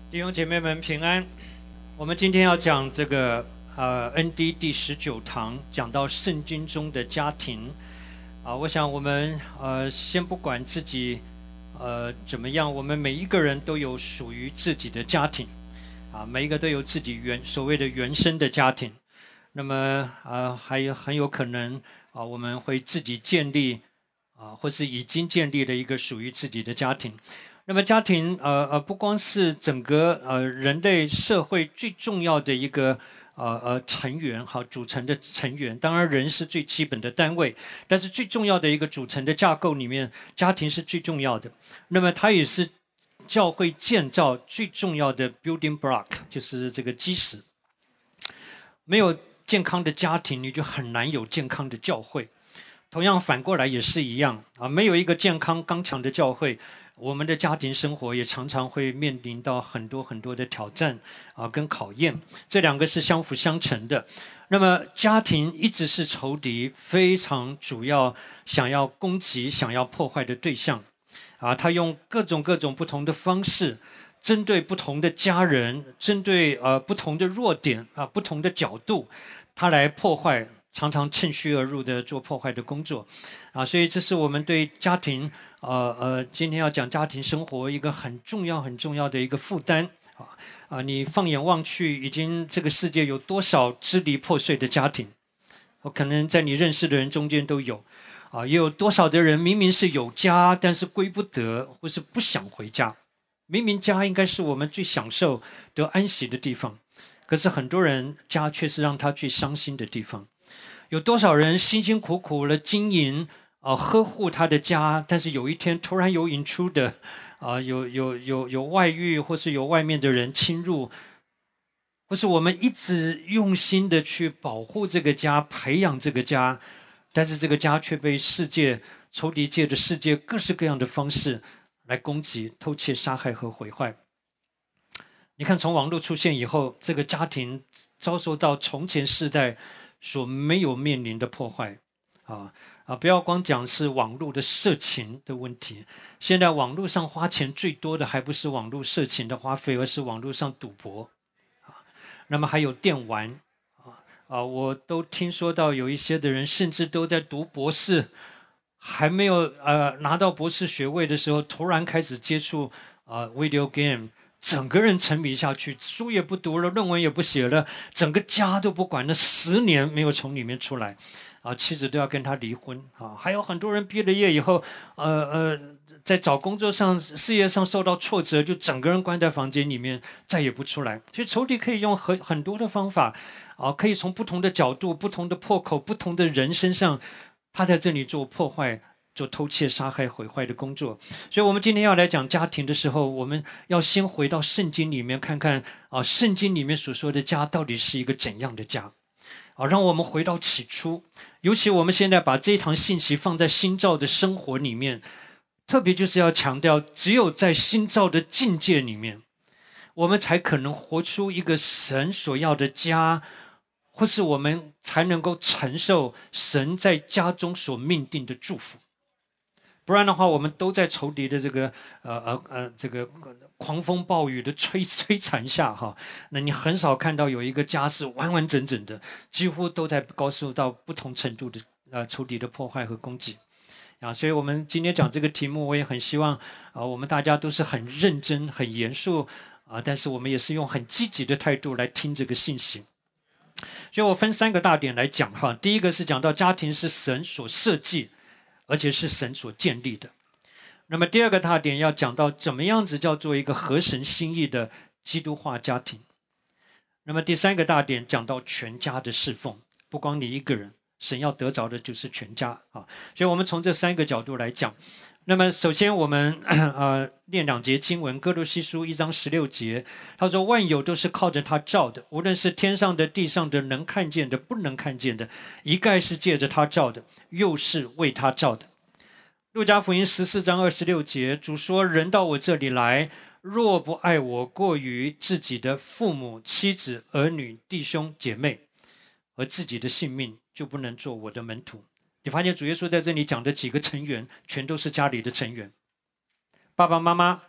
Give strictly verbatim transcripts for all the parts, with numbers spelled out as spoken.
弟兄姐妹们平安。我们今天要讲这个呃 N D 第十九堂，讲到圣经中的家庭啊。我想我们呃先不管自己呃怎么样，我们每一个人都有属于自己的家庭啊，每一个都有自己原所谓的原生的家庭。那么呃还有很有可能啊，我们会自己建立啊，或是已经建立了一个属于自己的家庭。那么家庭，呃呃，不光是整个呃人类社会最重要的一个呃呃成员，好组成的成员。当然，人是最基本的单位，但是最重要的一个组成的架构里面，家庭是最重要的。那么它也是教会建造最重要的 building block， 就是这个基石。没有健康的家庭，你就很难有健康的教会。同样反过来也是一样啊，没有一个健康刚强的教会，我们的家庭生活也常常会面临到很多很多的挑战啊跟考验，这两个是相辅相成的。那么家庭一直是仇敌非常主要想要攻击、想要破坏的对象啊，他用各种各种不同的方式，针对不同的家人，针对呃不同的弱点啊、不同的角度，他来破坏。常常趁虚而入的做破坏的工作，啊，所以这是我们对家庭，呃呃，今天要讲家庭生活一个很重要很重要的一个负担，啊啊，你放眼望去，已经这个世界有多少支离破碎的家庭，我可能在你认识的人中间都有，啊，也有多少的人明明是有家，但是归不得，或是不想回家，明明家应该是我们最享受得安息的地方，可是很多人家却是让他最伤心的地方。有多少人辛辛苦苦的经营啊、呃，呵护他的家，但是有一天突然有 intruder 啊、呃，有有有有外遇，或是有外面的人侵入，或是我们一直用心的去保护这个家，培养这个家，但是这个家却被世界仇敌界的世界各式各样的方式来攻击、偷窃、杀害和毁坏。你看，从网络出现以后，这个家庭遭受到从前世代所没有面临的破坏，啊啊！不要光讲是网络的色情的问题，现在网络上花钱最多的还不是网络色情的花费，而是网络上赌博，啊，那么还有电玩，啊啊！我都听说到有一些的人甚至都在读博士，还没有呃拿到博士学位的时候，突然开始接触啊 video game。整个人沉迷下去，书也不读了，论文也不写了，整个家都不管了，十年没有从里面出来，啊，妻子都要跟他离婚啊。还有很多人毕了业以后，呃呃，在找工作上、事业上受到挫折，就整个人关在房间里面，再也不出来。所以仇敌可以用很很多的方法，啊，可以从不同的角度、不同的破口、不同的人身上，他在这里做破坏。做偷窃、杀害、毁坏的工作，所以，我们今天要来讲家庭的时候，我们要先回到圣经里面看看啊，圣经里面所说的家到底是一个怎样的家啊？让我们回到起初，尤其我们现在把这一堂信息放在新造的生活里面，特别就是要强调，只有在新造的境界里面，我们才可能活出一个神所要的家，或是我们才能够承受神在家中所命定的祝福。不然的话，我们都在仇敌的这个呃呃呃这个狂风暴雨的摧摧残下哈，那你很少看到有一个家是完完整整的，几乎都在遭受到不同程度的呃仇敌的破坏和攻击啊。所以我们今天讲这个题目，我也很希望啊，我们大家都是很认真、很严肃啊，但是我们也是用很积极的态度来听这个信息。所以我分三个大点来讲哈，第一个是讲到家庭是神所设计。而且是神所建立的。那么第二个大点要讲到怎么样子叫做一个合神心意的基督化家庭。那么第三个大点讲到全家的侍奉，不光你一个人，神要得着的就是全家啊。所以我们从这三个角度来讲。那么首先我们呃念两节经文，哥罗西书一章十六节，他说万有都是靠着他造的，无论是天上的地上的，能看见的不能看见的，一概是借着他造的，又是为他造的。路加福音十四章二十六节，主说人到我这里来，若不爱我过于自己的父母妻子儿女弟兄姐妹和自己的性命，就不能做我的门徒。你发现主耶稣在这里讲的几个成员全都是家里的成员，爸爸妈妈，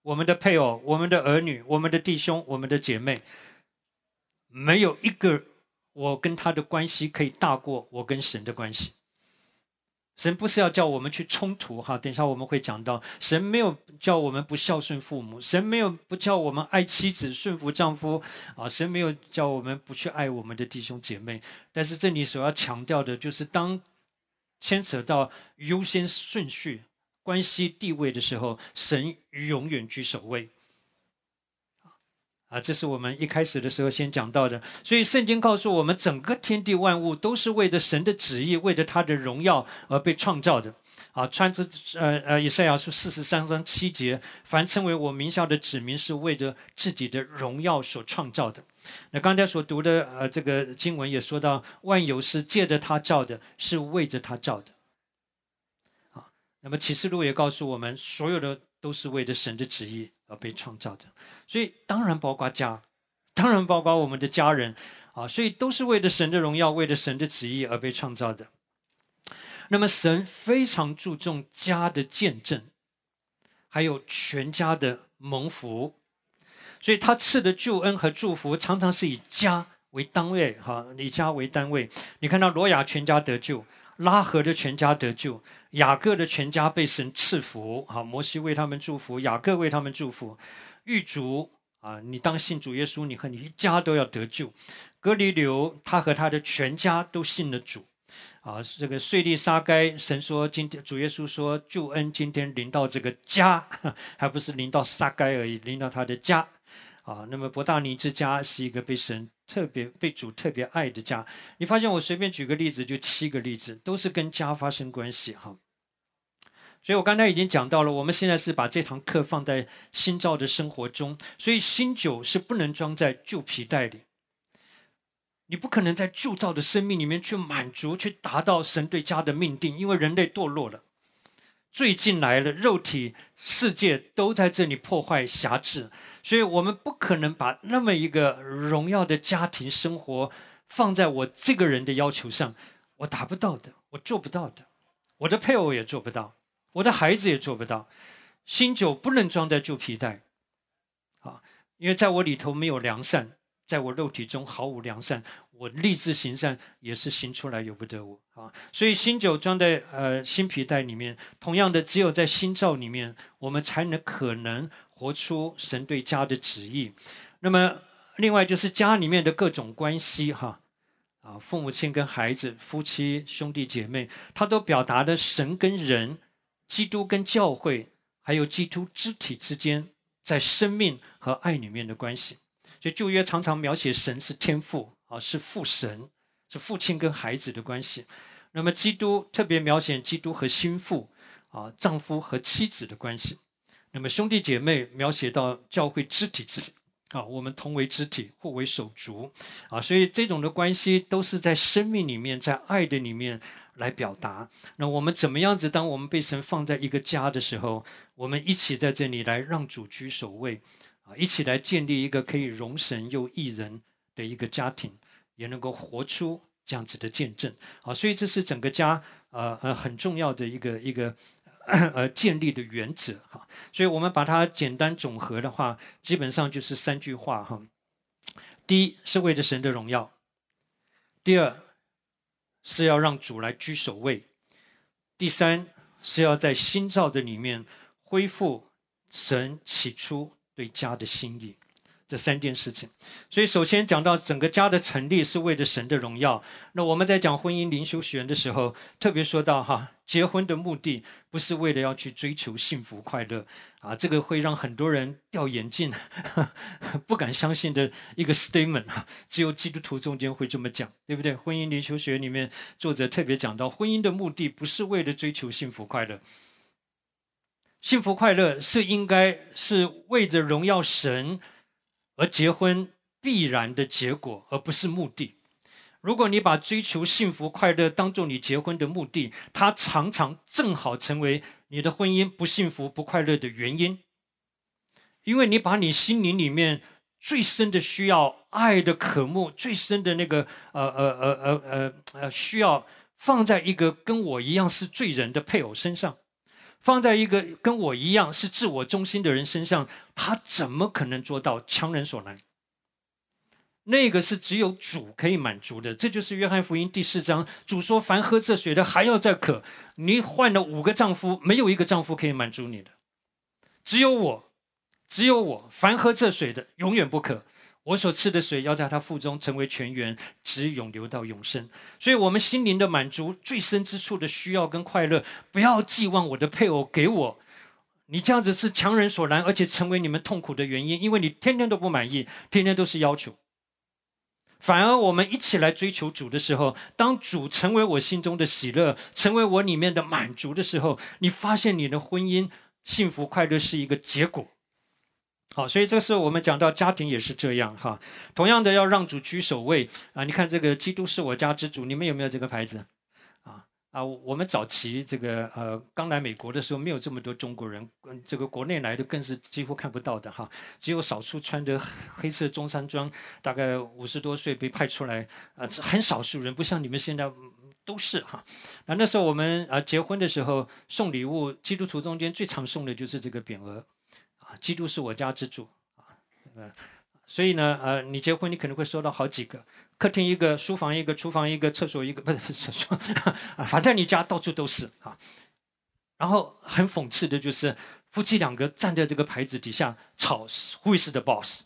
我们的配偶、我们的儿女、我们的弟兄、我们的姐妹，没有一个我跟他的关系可以大过我跟神的关系。神不是要叫我们去冲突哈，等一下我们会讲到，神没有叫我们不孝顺父母，神没有不叫我们爱妻子顺服丈夫啊，神没有叫我们不去爱我们的弟兄姐妹。但是这里所要强调的就是，当牵扯到优先顺序、关系地位的时候，神永远居首位。啊，这是我们一开始的时候先讲到的。所以圣经告诉我们，整个天地万物都是为着神的旨意，为着他的荣耀而被创造的。啊，穿着呃呃以赛亚书四十三章七节，凡称为我名下的子民，是为着自己的荣耀所创造的。那刚才所读的呃这个经文也说到，万有是借着他造的，是为着他造的。啊，那么启示录也告诉我们，所有的都是为着神的旨意而被创造的，所以当然包括家，当然包括我们的家人啊，所以都是为了神的荣耀，为了神的旨意而被创造的。那么神非常注重家的见证，还有全家的蒙福，所以他赐的救恩和祝福常常是以家为单位，哈，以家为单位。你看到罗亚全家得救，拉合的全家得救，雅各的全家被神赐福，好，摩西为他们祝福，雅各为他们祝福。狱卒啊，你当信主耶稣，你和你一家都要得救。哥尼流他和他的全家都信了主。啊，这个税吏撒该，神说今天主耶稣说救恩今天临到这个家，还不是临到撒该而已，临到他的家。啊，那么伯大尼之家是一个被神特别被主特别爱的家。你发现我随便举个例子，就七个例子，都是跟家发生关系哈。所以我刚才已经讲到了，我们现在是把这堂课放在新造的生活中，所以新酒是不能装在旧皮袋里。你不可能在旧造的生命里面去满足、去达到神对家的命定，因为人类堕落了，罪进来了，肉体世界都在这里破坏辖制，所以我们不可能把那么一个荣耀的家庭生活放在我这个人的要求上，我达不到的，我做不到的，我的配偶也做不到，我的孩子也做不到。新酒不能装在旧皮袋，啊，因为在我里头没有良善。在我肉体中毫无良善，我立志行善也是行出来由不得我啊！所以新酒装在呃新皮袋里面，同样的，只有在新造里面，我们才能可能活出神对家的旨意。那么，另外就是家里面的各种关系哈啊，父母亲跟孩子、夫妻、兄弟姐妹，它都表达了神跟人、基督跟教会，还有基督肢体之间在生命和爱里面的关系。所以旧约常常描写神是天父啊，是父神，是父亲跟孩子的关系。那么基督特别描写基督和心腹啊，丈夫和妻子的关系。那么兄弟姐妹描写到教会肢体之啊，我们同为肢体，互为手足啊，所以这种的关系都是在生命里面，在爱的里面来表达。那我们怎么样子？当我们被神放在一个家的时候，我们一起在这里来让主居首位。啊，一起来建立一个可以容神又益人的一个家庭，也能够活出这样子的见证啊！所以这是整个家呃呃很重要的一个一个呃建立的原则哈。所以我们把它简单总和的话，基本上就是三句话哈。第一是为着神的荣耀，第二是要让主来居首位，第三是要在新造的里面恢复神起初对家的心意，这三件事情。所以首先讲到整个家的成立是为了神的荣耀。那我们在讲婚姻灵修学的时候，特别说到哈，结婚的目的不是为了要去追求幸福快乐啊，这个会让很多人掉眼镜，不敢相信的一个 statement， 只有基督徒中间会这么讲，对不对？婚姻灵修学里面作者特别讲到，婚姻的目的不是为了追求幸福快乐。幸福快乐是应该是为着荣耀神而结婚必然的结果，而不是目的。如果你把追求幸福快乐当作你结婚的目的，它常常正好成为你的婚姻不幸福不快乐的原因。因为你把你心灵里面最深的需要、爱的渴慕、最深的那个呃呃呃呃呃呃需要放在一个跟我一样是罪人的配偶身上。 放在一个跟我一样是自我中心的人身上，他怎么可能做到强人所难？那个是只有主可以满足的。这就是约翰福音第四章，主说凡喝这水的还要再渴。你换了五个丈夫，没有一个丈夫可以满足你的，只有我，只有我，凡喝这水的永远不渴。我所赐的水要在他腹中成为泉源，直涌流到永生。所以我们心灵的满足最深之处的需要跟快乐，不要寄望我的配偶给我，你这样子是强人所难，而且成为你们痛苦的原因，因为你天天都不满意，天天都是要求。反而我们一起来追求主的时候，当主成为我心中的喜乐，成为我里面的满足的时候，你发现你的婚姻幸福快乐是一个结果。好，所以这是我们讲到家庭也是这样哈。同样的，要让主居首位啊！你看这个基督是我家之主，你们有没有这个牌子啊？啊，我们早期这个呃刚来美国的时候，没有这么多中国人，嗯，这个国内来的更是几乎看不到的哈，只有少数穿着黑色中山装，大概五十多岁被派出来，啊，很少数人，不像你们现在都是哈。那那时候我们啊结婚的时候送礼物，基督徒中间最常送的就是这个匾额。基督是我家之主啊，呃，所以呢，呃，你结婚你可能会收到好几个，客厅一个，书房一个，厨房一个，厕所一个，不是不是厕所，啊，反正你家到处都是啊。然后很讽刺的就是，夫妻两个站在这个牌子底下吵 ，Who is the boss？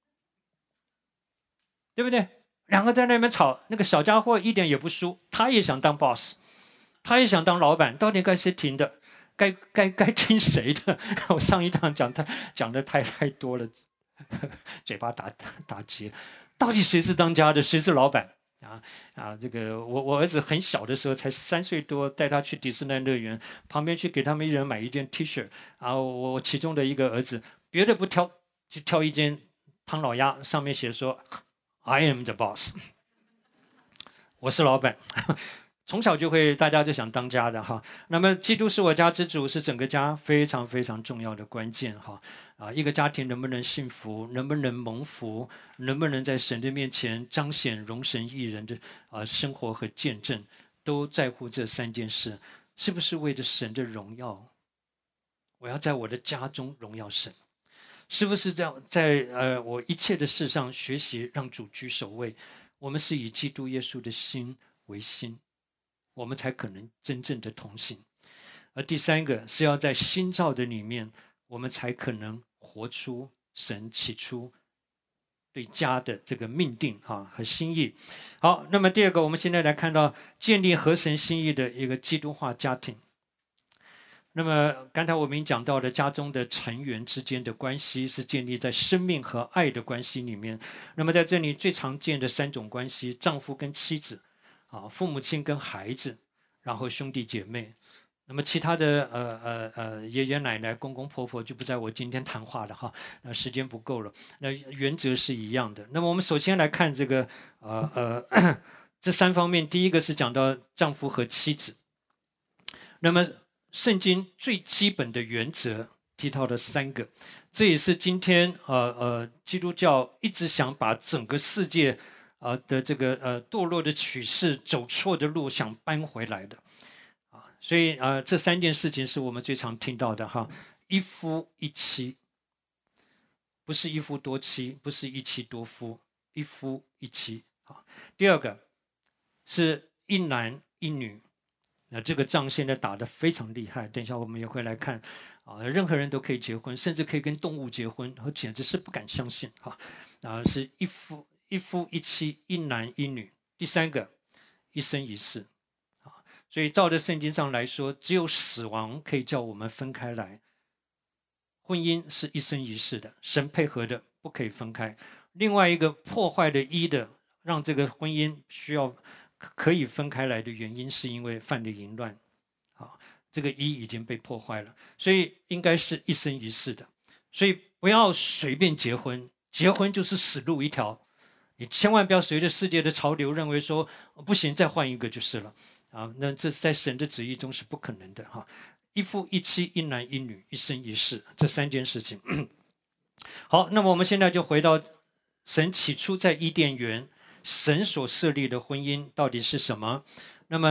对不对？两个在那边吵，那个小家伙一点也不输，他也想当 boss， 他也想当老板，到底该谁听的？该该该听谁的？我上一堂讲太讲的太太多了，嘴巴打打结。到底谁是当家的，谁是老板啊？啊，这个我我儿子很小的时候才三岁多，带他去迪士尼乐园，旁边去给他们一人买一件 T 恤，然后我其中的一个儿子别的不挑，就挑一件唐老鸭，上面写说 I am the boss， 我是老板。从小就会，大家就想当家的哈。那么，基督是我家之主，是整个家非常非常重要的关键哈。啊，一个家庭能不能幸福，能不能蒙福，能不能在神的面前彰显荣神益人的啊生活和见证，都在乎这三件事。是不是为着神的荣耀？我要在我的家中荣耀神。是不是这样？在呃我一切的事上学习让主居首位？我们是以基督耶稣的心为心。我们才可能真正的同行。而第三个是要在新造的里面，我们才可能活出神起初对家的这个命定啊和心意。好，那么第二个，我们现在来看到建立合神心意的一个基督化家庭。那么刚才我们讲到的家中的成员之间的关系是建立在生命和爱的关系里面。那么在这里最常见的三种关系，丈夫跟妻子，啊，父母亲跟孩子，然后兄弟姐妹。那么其他的呃呃呃爷爷奶奶、公公婆婆就不在我今天谈话了哈，那时间不够了。那原则是一样的。那么我们首先来看这个呃呃这三方面，第一个是讲到丈夫和妻子。那么圣经最基本的原则提到了三个，这也是今天呃呃基督教一直想把整个世界啊的这个呃堕落的趋势、走错的路想搬回来的啊，所以呃这三件事情是我们最常听到的哈，一夫一妻，不是一夫多妻，不是一妻多夫，一夫一妻啊。第二个是一男一女。那这个仗现在打得非常厉害，等一下我们也会来看啊，任何人都可以结婚，甚至可以跟动物结婚，我简直是不敢相信哈！啊，是一夫一夫一妻，一男一女。第三个，一生一世啊，所以照着圣经上来说，只有死亡可以叫我们分开来，婚姻是一生一世的，神配合的，不可以分开。另外一个破坏的一的，让这个婚姻需要可以分开来的原因，是因为犯了淫乱，好，这个一已经被破坏了，所以应该是一生一世的。所以不要随便结婚，结婚就是死路一条。你千万不要随着世界的潮流，认为说不行，再换一个就是了啊！那这在神的旨意中是不可能的哈。一夫一妻，一男一女，一生一世，这三件事情。好，那么我们现在就回到神起初在伊甸园。神所设立的婚姻到底是什么？那么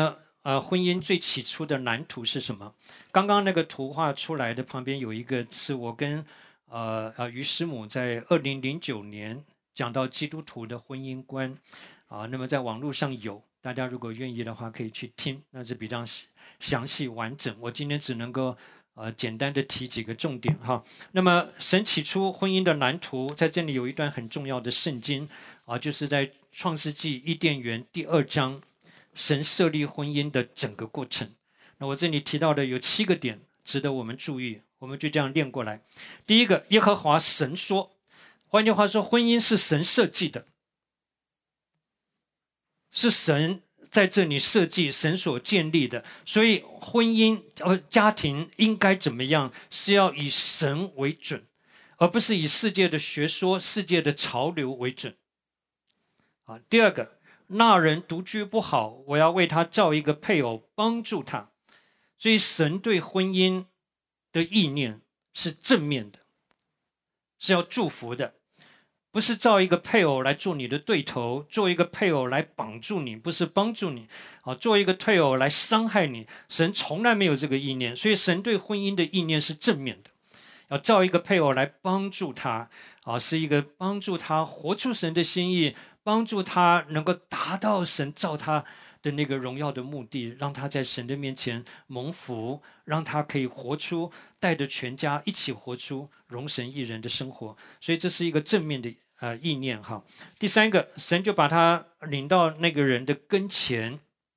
呃婚姻最起初的蓝图是什么？刚刚那个图画出来的旁边有一个是我跟呃呃于师母在二零零九年讲到基督徒的婚姻观啊，那么在网络上有，大家如果愿意的话可以去听，那是比较详细完整。我今天只能够呃简单的提几个重点哈。那么神起初婚姻的蓝图，在这里有一段很重要的圣经啊，就是在创世纪伊甸园第二章，神设立婚姻的整个过程。那我这里提到的有七个点值得我们注意，我们就这样念过来。第一个，耶和华神说，换句话说，婚姻是神设计的，是神在这里设计，神所建立的，所以婚姻呃家庭应该怎么样，是要以神为准，而不是以世界的学说、世界的潮流为准。啊，第二个，那人独居不好，我要为他造一个配偶，帮助他。所以神对婚姻的意念是正面的，是要祝福的。不是造一个配偶来做你的对头，做一个配偶来绑住你，不是帮助你啊，做一个配偶来伤害你。神从来没有这个意念，所以神对婚姻的意念是正面的，要造一个配偶来帮助他啊，是一个帮助他活出神的心意，帮助他能够达到神造他的那个荣耀的目的，让他在神的面前蒙福，让他可以活出带着全家一起活出荣神益人的生活。所以这是一个正面的呃意念哈。第三个，神就把他领到那个人的跟前。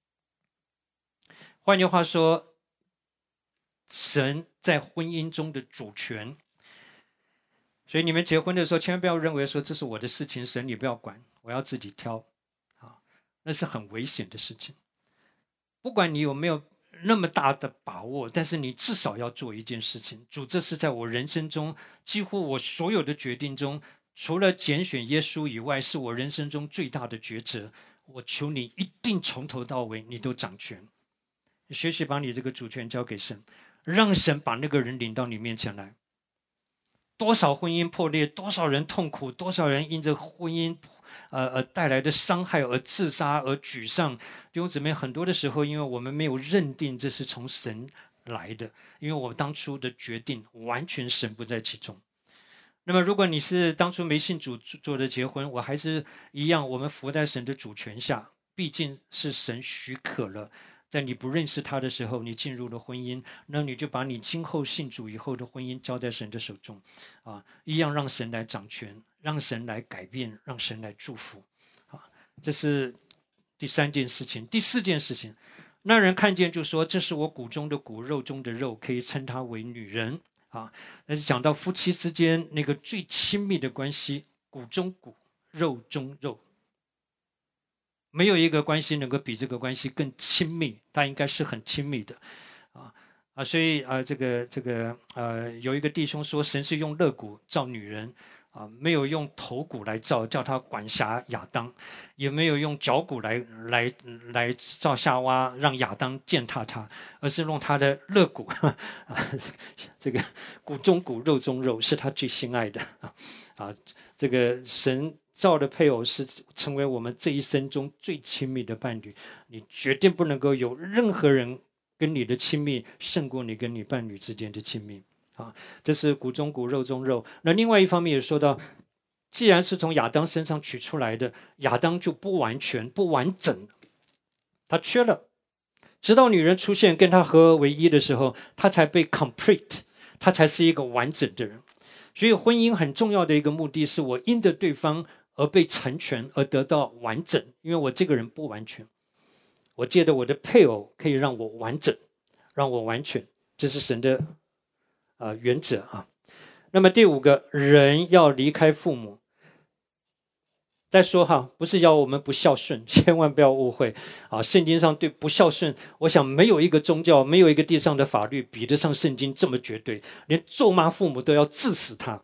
换句话说，神在婚姻中的主权。所以你们结婚的时候，千万不要认为说这是我的事情，神你不要管，我要自己挑啊，那是很危险的事情。不管你有没有那么大的把握，但是你至少要做一件事情。主，这是在我人生中几乎我所有的决定中，除了拣选耶稣以外，是我人生中最大的抉择。我求你一定从头到尾你都掌权，学习把你这个主权交给神，让神把那个人领到你面前来。多少婚姻破裂，多少人痛苦，多少人因着婚姻呃呃带来的伤害而自杀而沮丧。弟兄姊妹，很多的时候，因为我们没有认定这是从神来的，因为我们当初的决定完全神不在其中。那么如果你是当初没信主做的结婚，我还是一样，我们服在神的主权下，毕竟是神许可了。在你不认识他的时候，你进入了婚姻，那你就把你今后信主以后的婚姻交在神的手中，啊，一样让神来掌权，让神来改变，让神来祝福，啊，这是第三件事情。第四件事情，那人看见就说：“这是我骨中的骨，肉中的肉，可以称她为女人。”啊，那是讲到夫妻之间那个最亲密的关系，骨中骨，肉中肉。没有一个关系能够比这个关系更亲密，它应该是很亲密的，啊啊，所以啊，这个这个呃，有一个弟兄说，神是用肋骨造女人，啊，没有用头骨来造，叫他管辖亚当，也没有用脚骨来来来造夏娃，让亚当践踏他，而是用他的肋骨，啊，这个骨中骨，肉中肉，是他最心爱的啊啊，这个神造的配偶是成为我们这一生中最亲密的伴侣，你决定不能够有任何人跟你的亲密胜过你跟你伴侣之间的亲密啊！这是骨中骨，肉中肉。那另外一方面也说到，既然是从亚当身上取出来的，亚当就不完全、不完整，他缺了。直到女人出现跟他合而为一的时候，他才被 complete， 他才是一个完整的人。所以婚姻很重要的一个目的是我因着对方而被成全，而得到完整。因为我这个人不完全，我借着我的配偶可以让我完整，让我完全，这是神的、呃、原则啊。那么第五个，人要离开父母。再说哈，不是要我们不孝顺，千万不要误会啊！圣经上对不孝顺，我想没有一个宗教，没有一个地上的法律比得上圣经这么绝对，连咒骂父母都要治死他。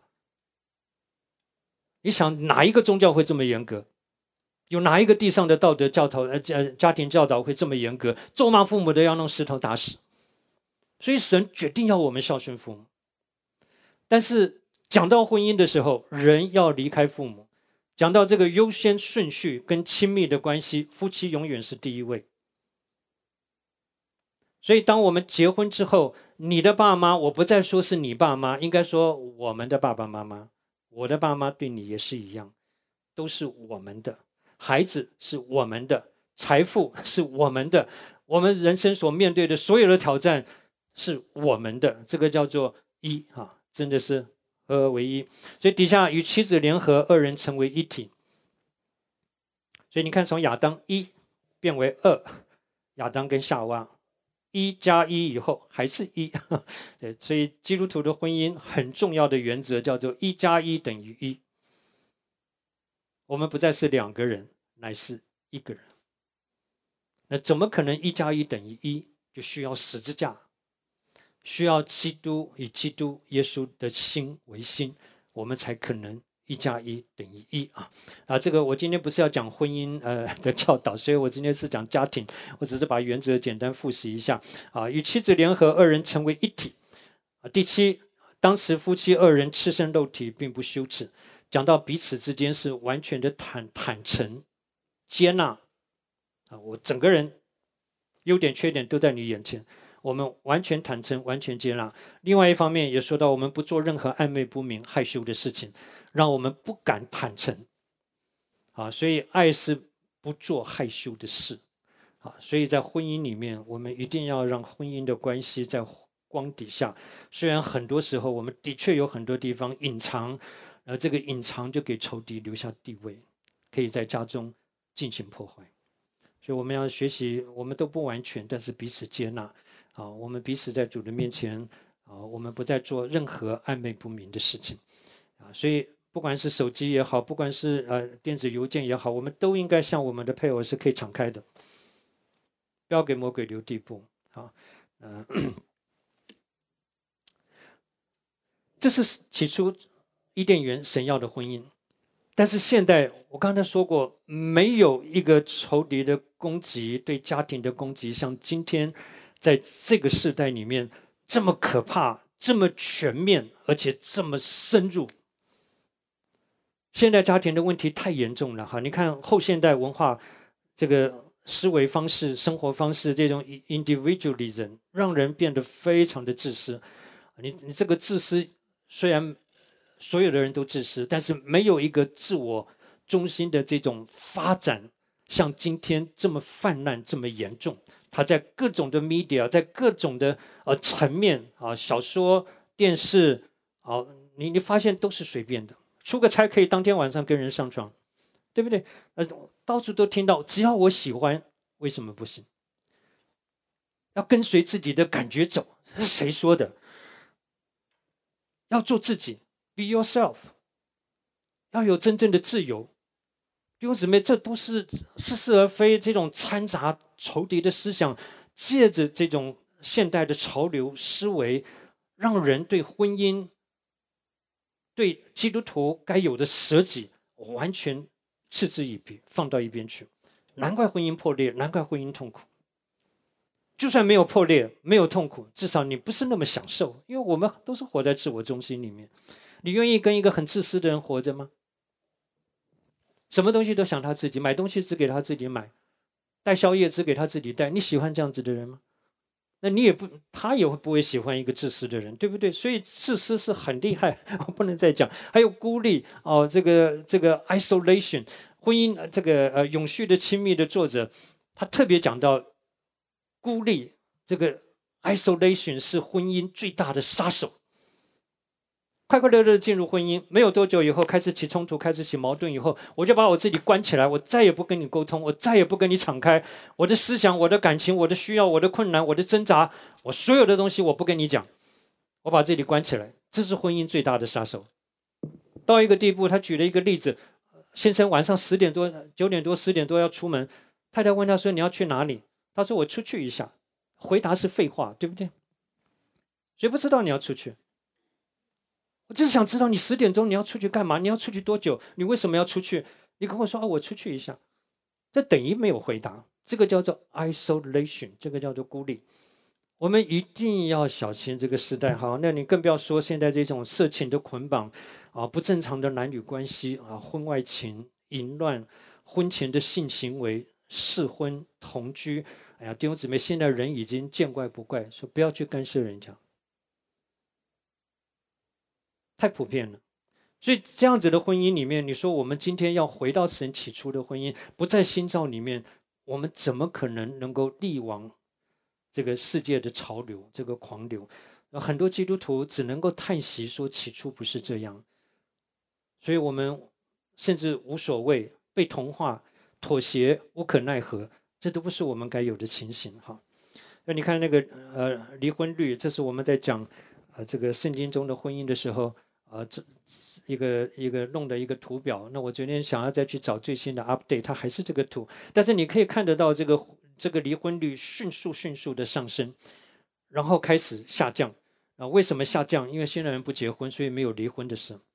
你想哪一个宗教会这么严格？有哪一个地上的道德教导、呃家庭教导会这么严格？咒骂父母的要用石头打死。所以神决定要我们孝顺父母，但是讲到婚姻的时候，人要离开父母。讲到这个优先顺序跟亲密的关系，夫妻永远是第一位。 所以当我们结婚之后，你的爸妈，我不再说是你爸妈，应该说我们的爸爸妈妈，我的爸妈对你也是一样，都是我们的。孩子是我们的，财富是我们的，我们人生所面对的所有的挑战是我们的，这个叫做一啊，真的是合而为一。所以底下与妻子联合，二人成为一体。所以你看，从亚当一变为二，亚当跟夏娃一加一以后还是一，对，所以基督徒的婚姻很重要的原则叫做一加一等于一。我们不再是两个人，乃是一个人。那怎么可能一加一等于一？就需要十字架，需要基督以基督耶稣的心为心，我们才可能一加一等于一啊！啊，这个我今天不是要讲婚姻呃的教导，所以我今天是讲家庭，我只是把原则简单复习一下啊。与妻子联合，二人成为一体。啊，第七，当时夫妻二人赤身露体，并不羞耻。讲到彼此之间是完全的坦坦诚、接纳啊，我整个人优点缺点都在你眼前，我们完全坦诚，完全接纳。另外一方面也说到，我们不做任何暧昧不明、害羞的事情，让我们不敢坦诚啊。所以爱是不做害羞的事啊。所以在婚姻里面，我们一定要让婚姻的关系在光底下。虽然很多时候我们的确有很多地方隐藏。而这个隐藏就给仇敌留下地位，可以在家中进行破坏。所以我们要学习，我们都不完全，但是彼此接纳啊。我们彼此在主的面前啊，我们不再做任何暧昧不明的事情啊。所以不管是手机也好，不管是呃电子邮件也好，我们都应该向我们的配偶是可以敞开的，不要给魔鬼留地步啊。呃，这是起初伊甸园神要的婚姻，但是现在我刚才说过，没有一个仇敌的攻击，对家庭的攻击，像今天在这个时代里面这么可怕、这么全面，而且这么深入。现代家庭的问题太严重了哈！你看后现代文化这个思维方式、生活方式，这种 individualism 让人变得非常的自私。你你这个自私虽然。所有的人都自私，但是没有一个自我中心的这种发展像今天这么泛滥、这么严重。它在各种的 media， 在各种的呃层面啊，小说、电视啊，你你发现都是随便的，出个差可以当天晚上跟人上床，对不对？呃，到处都听到，只要我喜欢，为什么不行？要跟随自己的感觉走，是谁说的？要做自己。Be yourself， 要有真正的自由。弟兄姊妹，这都是似是而非，这种掺杂仇敌的思想，借着这种现代的潮流思维，让人对婚姻、对基督徒该有的舍己，完全嗤之以鼻，放到一边去。难怪婚姻破裂，难怪婚姻痛苦。就算没有破裂，没有痛苦，至少你不是那么享受，因为我们都是活在自我中心里面。你愿意跟一个很自私的人活着吗？什么东西都想他自己，买东西只给他自己买，带宵夜只给他自己带，你喜欢这样子的人吗？那你也不，他也会不会喜欢一个自私的人，对不对？所以自私是很厉害，我不能再讲。还有孤立哦，这个这个 isolation， 婚姻这个呃永续的亲密的作者，他特别讲到孤立，这个 isolation 是婚姻最大的杀手。快快乐乐进入婚姻，没有多久以后开始起冲突，开始起矛盾以后，我就把我自己关起来，我再也不跟你沟通，我再也不跟你敞开我的思想、我的感情、我的需要、我的困难、我的挣扎，我所有的东西我不跟你讲，我把自己关起来，这是婚姻最大的杀手。到一个地步，他举了一个例子，先生晚上十点多、九点多、十点多要出门，太太问他说：“你要去哪里？”他说：“我出去一下。”回答是废话，对不对？谁不知道你要出去？我就是想知道你十点钟你要出去干嘛？你要出去多久？你为什么要出去？你跟我说啊，我出去一下，这等于没有回答。这个叫做 isolation， 这个叫做孤立。我们一定要小心这个时代。好，那你更不要说现在这种色情的捆绑啊，不正常的男女关系啊，婚外情、淫乱、婚前的性行为， 试婚、同居。哎呀，弟兄姊妹，现在人已经见怪不怪，说不要去干涉人家，太普遍了。所以这样子的婚姻里面，你说我们今天要回到神起初的婚姻，不在新造里面，我们怎么可能能够力往这个世界的潮流，这个狂流？很多基督徒只能够叹息说，起初不是这样。所以我们甚至无所谓，被同化、妥协、无可奈何，这都不是我们该有的情形哈。那你看那个呃离婚率，这是我们在讲呃这个圣经中的婚姻的时候，呃这一个一个弄的一个图表。那我昨天想要再去找最新的 update， 它还是这个图，但是你可以看得到这个这个离婚率迅速迅速的上升，然后开始下降啊？为什么下降？因为现在人不结婚，所以没有离婚的事。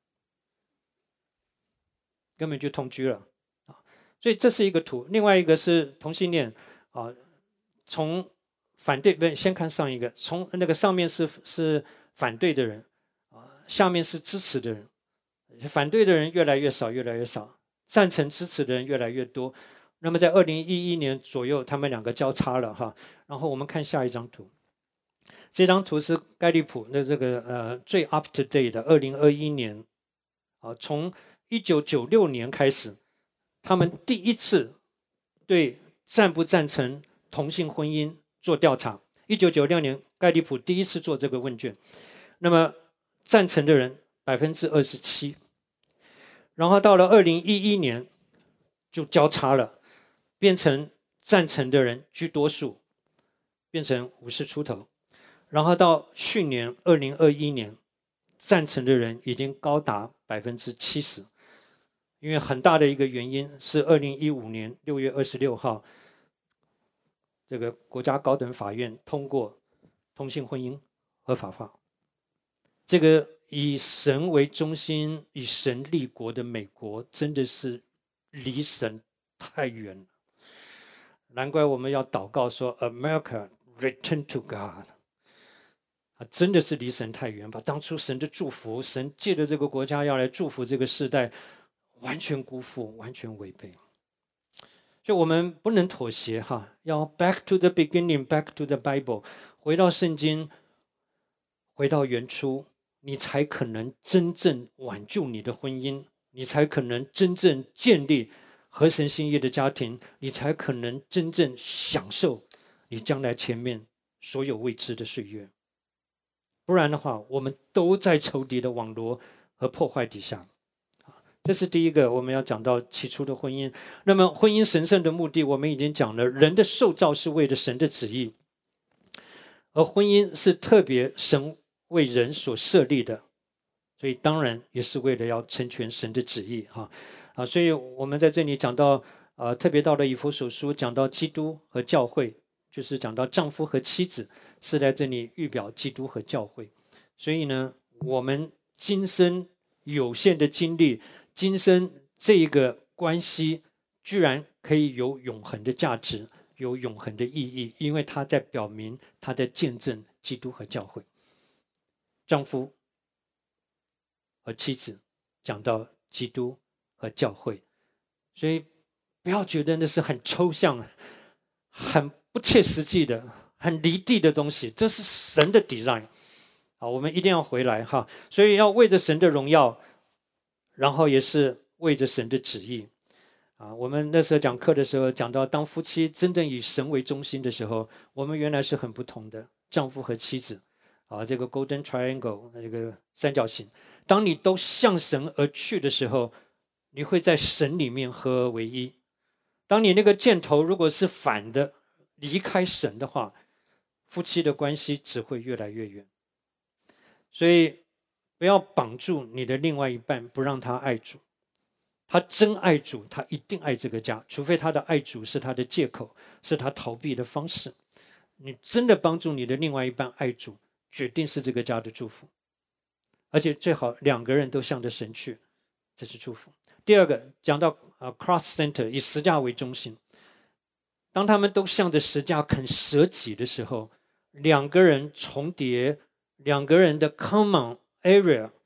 根本就同居了啊，所以这是一个图。另外一个是同性恋啊，从反对不先看上一个，从那个上面是是反对的人啊，下面是支持的人，反对的人越来越少，越来越少，赞成支持的人越来越多。那么在二零一一年左右，他们两个交叉了哈。然后我们看下一张图，这张图是盖利普的这个呃最 up to date 的二零二一年啊，从一九九六年开始，他们第一次对赞不赞成同性婚姻做调查。一九九六年，盖利普第一次做这个问卷，那么赞成的人百分之二十七，然后到了二零一一年就交叉了，变成赞成的人居多数，变成五十出头，然后到去年二零二一年，赞成的人已经高达百分之七十。因为很大的一个原因是二零一五年六月二十六号，这个国家高等法院通过同性婚姻合法化。这个以神为中心、以神立国的美国，真的是离神太远了。难怪我们要祷告说 America return to God。啊，真的是离神太远，把当初神的祝福，神借着这个国家要来祝福这个世代，完全辜负，完全违背。所以我们不能妥协哈，要 back to the beginning, back to the Bible， 回到圣经，回到原初，你才可能真正挽救你的婚姻，你才可能真正建立合神心意的家庭，你才可能真正享受你将来前面所有未知的岁月。不然的话，我们都在仇敌的网罗和破坏底下。这是第一个我们要讲到起初的婚姻。那么婚姻神圣的目的我们已经讲了，人的受造是为了神的旨意，而婚姻是特别神为人所设立的，所以当然也是为了要成全神的旨意哈啊。所以我们在这里讲到呃，特别到了以弗所书讲到基督和教会，就是讲到丈夫和妻子是在这里预表基督和教会。所以呢，我们今生有限的经历，今生这一个关系居然可以有永恒的价值，有永恒的意义，因为它在表明，它在见证基督和教会。丈夫和妻子讲到基督和教会，所以不要觉得那是很抽象、很不切实际的、很离地的东西，这是神的 design。好，我们一定要回来哈，所以要为着神的荣耀，然后也是为着神的旨意啊。我们那时候讲课的时候讲到，当夫妻真正以神为中心的时候，我们原来是很不同的，丈夫和妻子啊，这个 Golden Triangle 这个三角形，当你都向神而去的时候，你会在神里面合而为一。当你那个箭头如果是反的，离开神的话，夫妻的关系只会越来越远。所以不要绑住你的另外一半，不让他爱主。他真爱主，他一定爱这个家，除非他的爱主是他的借口，是他逃避的方式。你真的帮助你的另外一半爱主，决定是这个家的祝福，而且最好两个人都向着神去，这是祝福。第二个讲到、uh, cross center， 以十架为中心，当他们都向着十架肯舍己的时候，两个人重叠，两个人的 common area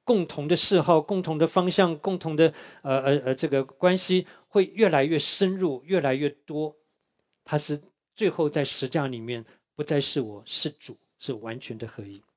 共同的嗜好、共同的方向、共同的呃呃呃这个关系会越来越深入、越来越多。它是最后在十架里面不再是我，是主，是完全的合一。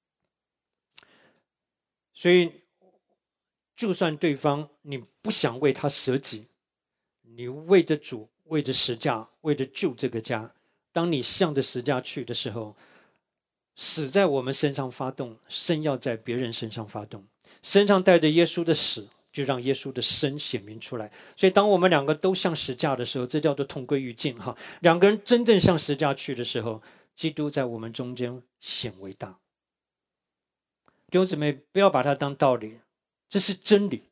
所以，就算对方你不想为他舍己，你为着主、为着十架、为着救这个家，当你向着十架去的时候，死在我们身上发动，生要在别人身上发动。身上带着耶稣的死，就让耶稣的生显明出来。所以，当我们两个都向十架的时候，这叫做同归于尽哈。两个人真正向十架去的时候，基督在我们中间显为大。弟兄姊妹，不要把它当道理，这是真理，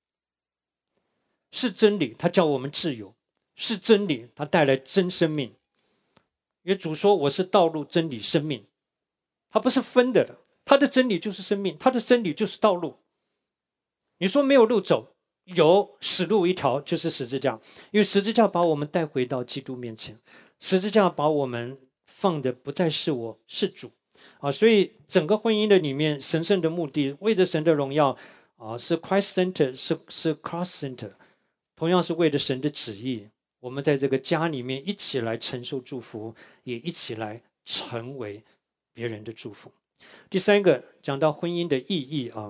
是真理，它叫我们自由，是真理，它带来真生命。因为主说我是道路、真理、生命，它不是分的了，它的真理就是生命，它的真理就是道路。你说没有路走，有死路一条，就是十字架。因为十字架把我们带回到基督面前，十字架把我们放的不再是我，是主啊。所以整个婚姻的里面，神圣的目的，为着神的荣耀啊，是 Christ Center， 是是 Cross Center， 同样是为着神的旨意。我们在这个家里面一起来承受祝福，也一起来成为别人的祝福。第三个讲到婚姻的意义啊。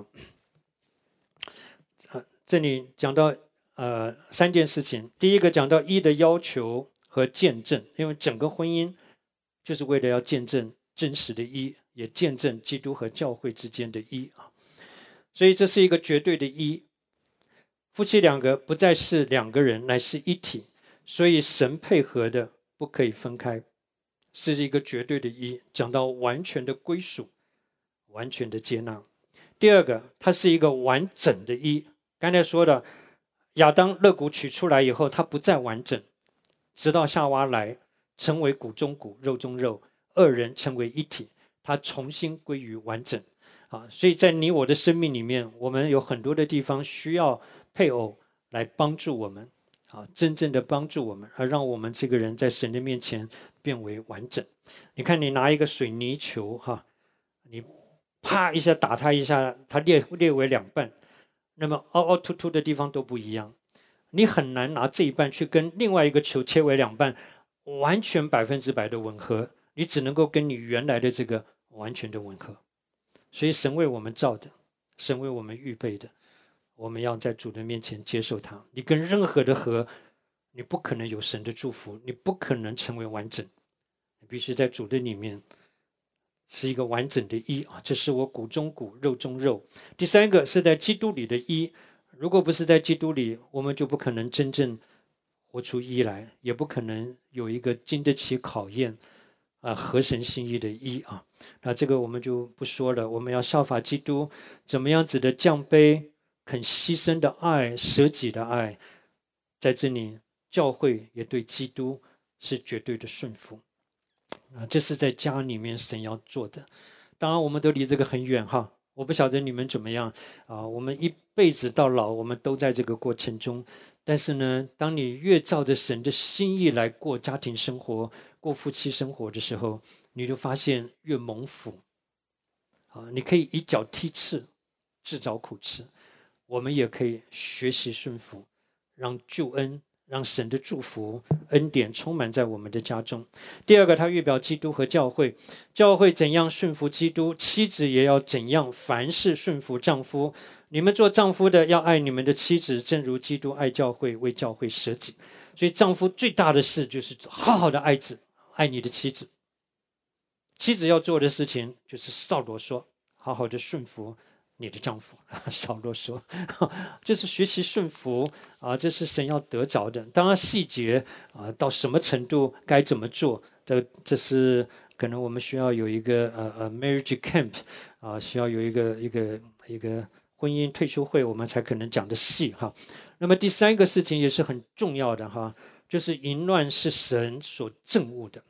这里讲到呃三件事情，第一个讲到义的要求和见证，因为整个婚姻就是为了要见证真实的义，也见证基督和教会之间的义啊，所以这是一个绝对的义。夫妻两个不再是两个人，乃是一体，所以神配合的不可以分开，是一个绝对的义，讲到完全的归属，完全的接纳。第二个，它是一个完整的义。刚才说的，亚当肋骨取出来以后，它不再完整，直到夏娃来，成为骨中骨、肉中肉，二人成为一体，它重新归于完整啊。所以在你我的生命里面，我们有很多的地方需要配偶来帮助我们啊，真正的帮助我们，而让我们这个人在神的面前变为完整。你看，你拿一个水泥球哈，你啪一下打它一下，它裂裂为两半。那么凹凹凸凸的地方都不一样，你很难拿这一半去跟另外一个球切为两半，完全百分之百的吻合，你只能够跟你原来的这个完全的吻合。所以神为我们造的，神为我们预备的，我们要在主的面前接受它。你跟任何的合，你不可能有神的祝福，你不可能成为完整，你必须在主的里面是一个完整的一啊，这是我骨中骨、肉中肉。第三个是在基督里的一，如果不是在基督里，我们就不可能真正活出一来，也不可能有一个经得起考验啊合神心意的一啊。那这个我们就不说了，我们要效法基督，怎么样子的降卑、肯牺牲的爱、舍己的爱，在这里教会也对基督是绝对的顺服。啊，这是在家里面神要做的，当然我们都离这个很远哈，我不晓得你们怎么样啊。我们一辈子到老，我们都在这个过程中。但是呢，当你越照着神的心意来过家庭生活、过夫妻生活的时候，你就发现越蒙福啊。你可以以脚踢刺，自找苦吃。我们也可以学习顺服，让救恩。让神的祝福恩典充满在我们的家中。第二个，他预表基督和教会，教会怎样顺服基督，妻子也要怎样凡事顺服丈夫。你们做丈夫的要爱你们的妻子，正如基督爱教会，为教会舍己。所以丈夫最大的事就是好好的爱子，爱你的妻子。妻子要做的事情就是扫罗说，好好的顺服你的丈夫。扫罗说，就是学习顺服啊，这是神要得着的。当然细节啊，到什么程度该怎么做，这这是可能我们需要有一个呃呃 marriage camp 啊，需要有一个一个一个婚姻退休会，我们才可能讲的细哈。那么第三个事情也是很重要的哈，就是淫乱是神所憎恶的，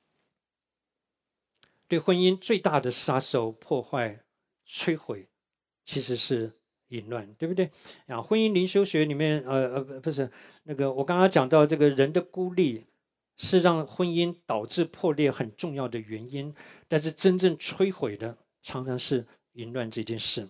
对婚姻最大的杀手、破坏、摧毁。其实是淫乱，对不对啊？婚姻灵修学里面，呃呃，不是那个，我刚刚讲到这个人的孤立是让婚姻导致破裂很重要的原因，但是真正摧毁的常常是淫乱这件事。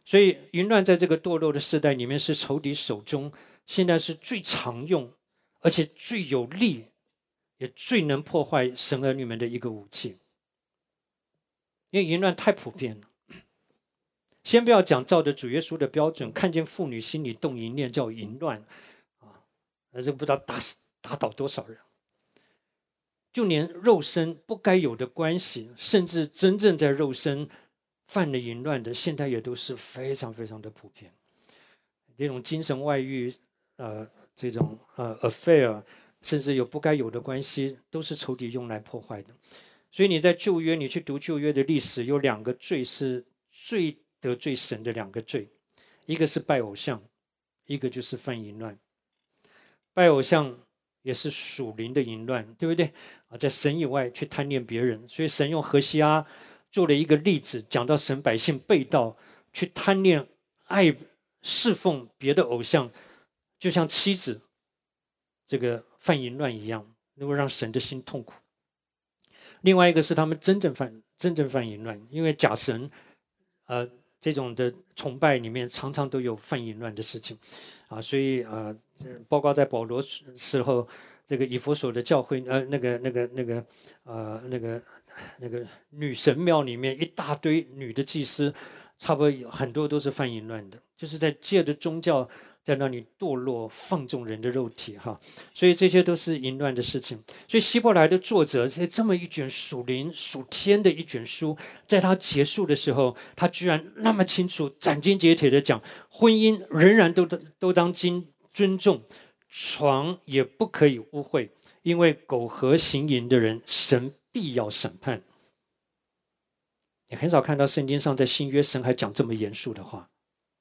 所以淫乱在这个堕落的时代里面，是仇敌手中现在是最常用，而且最有力，也最能破坏神儿女们的一个武器。因为淫乱太普遍了。先不要讲照着主耶稣的标准，看见妇女心里动淫念叫淫乱啊，这不知道打死打倒多少人。就连肉身不该有的关系，甚至真正在肉身犯了淫乱的，现在也都是非常非常的普遍。这种精神外遇，呃，这种呃 affair， 甚至有不该有的关系，都是仇敌用来破坏的。所以你在旧约，你去读旧约的历史，有两个罪是最得罪神的两个罪，一个是拜偶像，一个就是犯淫乱。拜偶像也是属灵的淫乱，对不对啊？在神以外去贪恋别人，所以神用何西阿做了一个例子，讲到神百姓背道，去贪恋、爱、侍奉别的偶像，就像妻子这个犯淫乱一样，能够让神的心痛苦。另外一个是他们真正犯真正犯淫乱，因为假神，呃，这种的崇拜里面常常都有犯淫乱的事情，啊，所以呃，包括在保罗时候，这个以弗所的教会，呃，那个那个那个呃那个那个女神庙里面一大堆女的祭司，差不多有很多都是犯淫乱的，就是在借着宗教在那里堕落放纵人的肉体哈，所以这些都是淫乱的事情。所以希伯来的作者在这么一卷属灵属天的一卷书，在他结束的时候，他居然那么清楚斩钉截铁的讲，婚姻仍然都都当经尊重，床也不可以污秽，因为苟合行淫的人，神必要审判。你很少看到圣经上在新约神还讲这么严肃的话，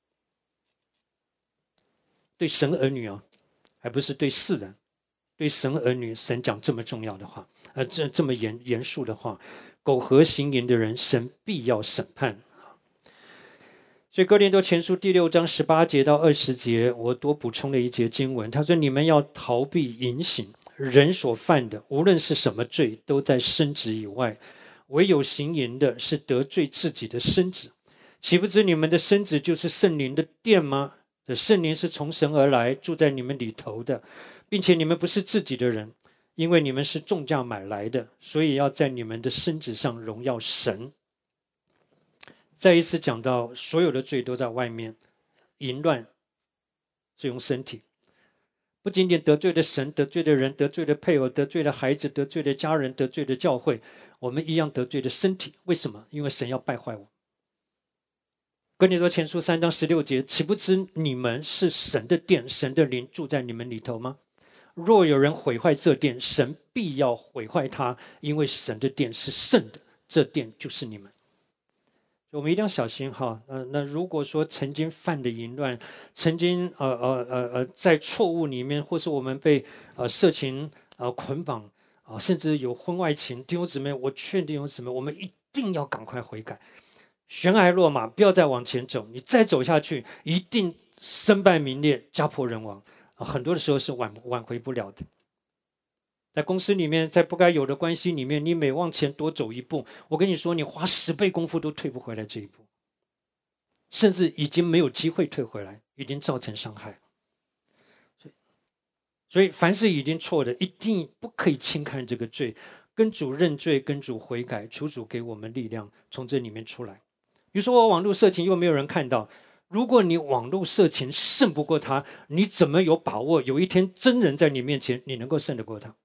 对神儿女啊，还不是对世人，对神儿女，神讲这么重要的话，呃，这这么严严肃的话，苟合行淫的人，神必要审判。所以哥林多前书第六章十八节到二十节，我多补充了一节经文，他说：你们要逃避淫行，人所犯的，无论是什么罪，都在身子以外。唯有行淫的，是得罪自己的身子。岂不知你们的身子就是圣灵的殿吗？这圣灵是从神而来，住在你们里头的，并且你们不是自己的人，因为你们是重价买来的，所以要在你们的身子上荣耀神。再一次讲到，所有的罪都在外面，淫乱是用身体，不仅仅得罪了神，得罪了人，得罪了配偶，得罪了孩子，得罪了家人，得罪了教会，我们一样得罪了身体。为什么？因为神要败坏我。哥林多前书三章十六节，岂不知你们是神的殿，神的灵住在你们里头吗？若有人毁坏这殿，神必要毁坏他，因为神的殿是圣的，这殿就是你们。我们一定要小心哈。呃，那如果说曾经犯的淫乱，曾经呃呃呃呃在错误里面，或是我们被呃色情呃捆绑啊、呃，甚至有婚外情，弟兄姊妹，我劝弟兄姊妹，我们一定要赶快悔改。悬崖勒马，不要再往前走，你再走下去，一定身败名裂，家破人亡啊！很多的时候是挽挽回不了的。在公司里面，在不该有的关系里面，你每往前多走一步，我跟你说，你花十倍功夫都退不回来这一步，甚至已经没有机会退回来，已经造成伤害。所以，所以凡是已经错的，一定不可以轻看这个罪，跟主认罪，跟主悔改，求主给我们力量，从这里面出来。比如说我网络色情又没有人看到，如果你网络色情胜不过他，你怎么有把握有一天真人在你面前你能够胜得过他？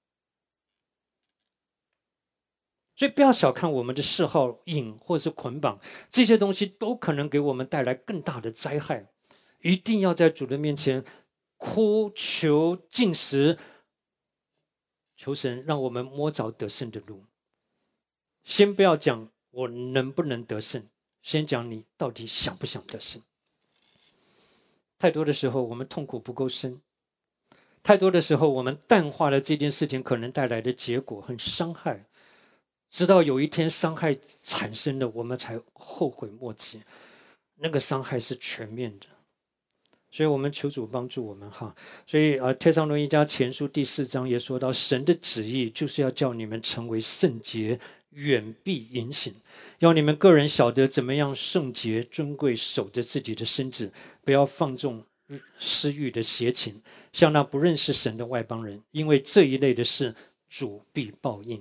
所以不要小看我们的嗜好瘾或是捆绑，这些东西都可能给我们带来更大的灾害。一定要在主的面前哭求进食，求神让我们摸着得胜的路。先不要讲我能不能得胜，先讲你到底想不想得胜。太多的时候我们痛苦不够深，太多的时候我们淡化了这件事情可能带来的结果和伤害，直到有一天伤害产生了，我们才后悔莫及。那个伤害是全面的，所以我们求主帮助我们哈。所以呃，帖撒罗尼迦前书第四章也说到，神的旨意就是要叫你们成为圣洁， 远避淫行，要你们个人晓得怎么样圣洁尊贵，守着自己的身子，不要放纵私欲的邪情，像那不认识神的外邦人，因为这一类的事主必报应。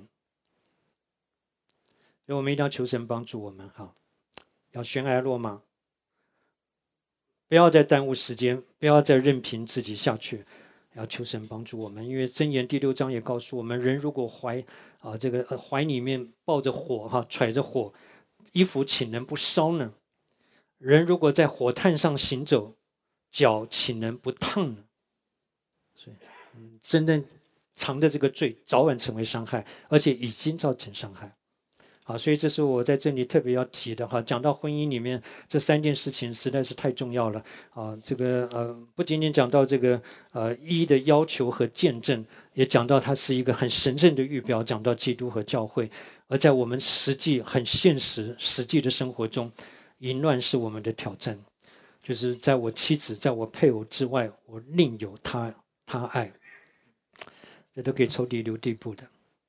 所以我们一定要求神帮助我们，哈，要悬崖勒马，不要再耽误时间，不要再任凭自己下去，要求神帮助我们。因为箴言第六章也告诉我们，人如果怀啊这个怀里面抱着火哈，揣着火，衣服岂能不烧呢？人如果在火炭上行走，脚岂能不烫呢？所以，嗯，真正藏的这个罪，早晚成为伤害，而且已经造成伤害。好，所以这是我在这里特别要提的哈。讲到婚姻里面这三件事情实在是太重要了啊。这个呃，不仅仅讲到这个呃一的要求和见证，也讲到它是一个很神圣的预表，讲到基督和教会。而在我们实际很现实实际的生活中，淫乱是我们的挑战，就是在我妻子在我配偶之外，我另有他他爱，这都给仇敌留地步的。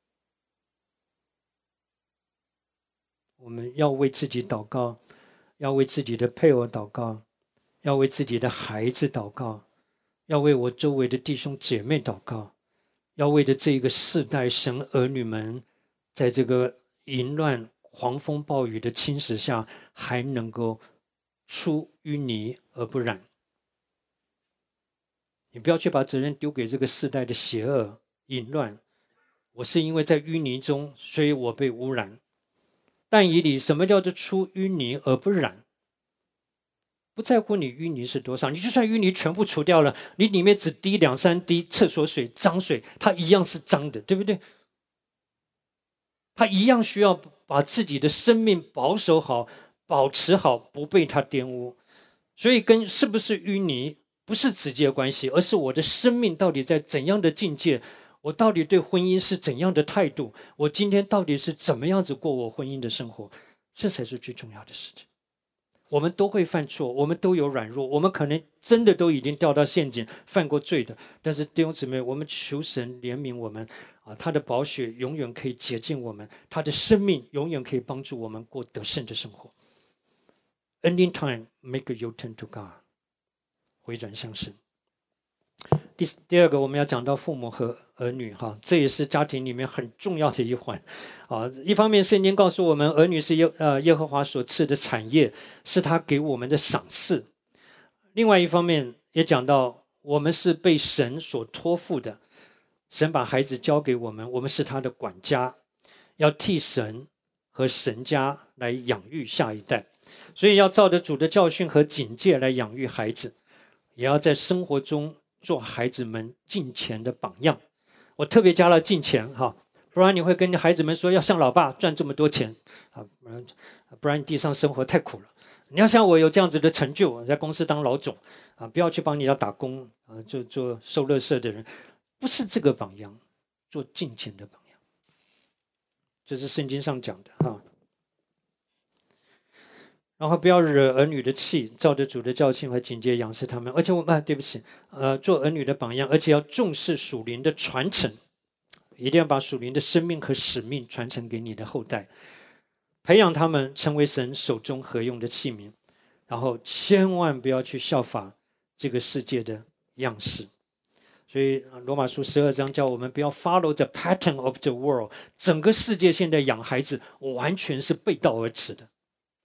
我们要为自己祷告，要为自己的配偶祷告，要为自己的孩子祷告，要为我周围的弟兄姐妹祷告，要为的这个世代神儿女们，在这个淫乱狂风暴雨的侵蚀下，还能够出淤泥而不染。你不要去把责任丢给这个世代的邪恶淫乱，我是因为在淤泥中，所以我被污染。但以理，什么叫做出淤泥而不染？不在乎你淤泥是多少，你就算淤泥全部除掉了，你里面只滴两三滴厕所水、脏水，它一样是脏的，对不对？它一样需要把自己的生命保守好、保持好，不被它玷污。所以跟是不是淤泥不是直接关系，而是我的生命到底在怎样的境界，我到底对婚姻是怎样的态度，我今天到底是怎么样子过我婚姻的生活，这才是最重要的事情。我们都会犯错，我们都有软弱，我们可能真的都已经掉到陷阱犯过罪的，但是弟兄姊妹，我们求神怜悯我们啊，他的宝血永远可以洁净我们，他的生命永远可以帮助我们过得胜的生活。 Ending time, make a U-turn to God， 回转向神。第第二个，我们要讲到父母和儿女哈，这也是家庭里面很重要的一环啊。一方面，圣经告诉我们，儿女是耶呃耶和华所赐的产业，是他给我们的赏赐；另外一方面，也讲到我们是被神所托付的，神把孩子交给我们，我们是他的管家，要替神和神家来养育下一代，所以要照着主的教训和警戒来养育孩子，也要在生活中做孩子们敬虔的榜样。我特别加了敬虔哈，不然你会跟孩子们说要像老爸赚这么多钱啊，不然不然地上生活太苦了。你要像我有这样子的成就，在公司当老总啊，不要去帮人家打工啊，做做收垃圾的人，不是这个榜样，做敬虔的榜样。这是圣经上讲的哈。然后不要惹儿女的气，照着主的教训和警戒养视他们。而且我们、啊、对不起，呃，做儿女的榜样，而且要重视属灵的传承，一定要把属灵的生命和使命传承给你的后代，培养他们成为神手中合用的器皿。然后千万不要去效法这个世界的样式。所以罗马书十二章叫我们不要 follow the pattern of the world。整个世界现在养孩子完全是背道而驰的。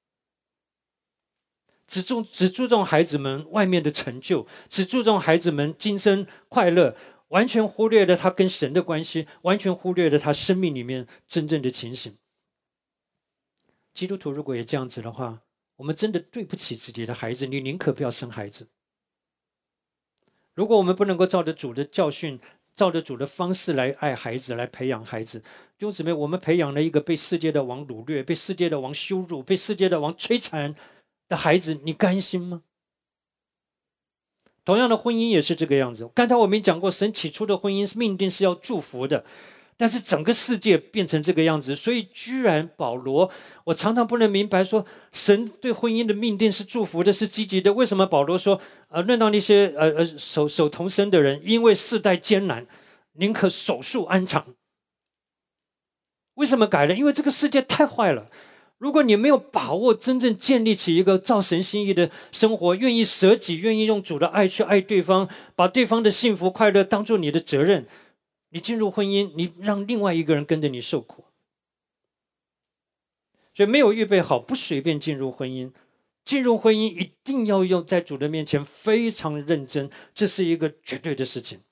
只注只注重孩子们外面的成就，只注重孩子们今生快乐，完全忽略了他跟神的关系，完全忽略了他生命里面真正的情形。基督徒如果也这样子的话，我们真的对不起自己的孩子，你宁可不要生孩子。如果我们不能够照着主的教训，照着主的方式来爱孩子，来培养孩子，弟兄姊妹，我们培养了一个被世界的王掳掠，被世界的王羞辱，被世界的王摧残的孩子，你甘心吗？同样的，婚姻也是这个样子。刚才我们讲过，神起初的婚姻命定是要祝福的，但是整个世界变成这个样子，所以居然保罗，我常常不能明白说，神对婚姻的命定是祝福的，是积极的，为什么保罗说，呃，论到那些呃呃守守童身的人，因为世代艰难，宁可手术安常。 为什么改了？因为这个世界太坏了。如果你没有把握真正建立起一个照神心意的生活，愿意舍己，愿意用主的爱去爱对方，把对方的幸福快乐当作你的责任，你进入婚姻，你让另外一个人跟着你受苦。所以没有预备好，不随便进入婚姻。进入婚姻一定要用在主的面前非常认真，这是一个绝对的事情。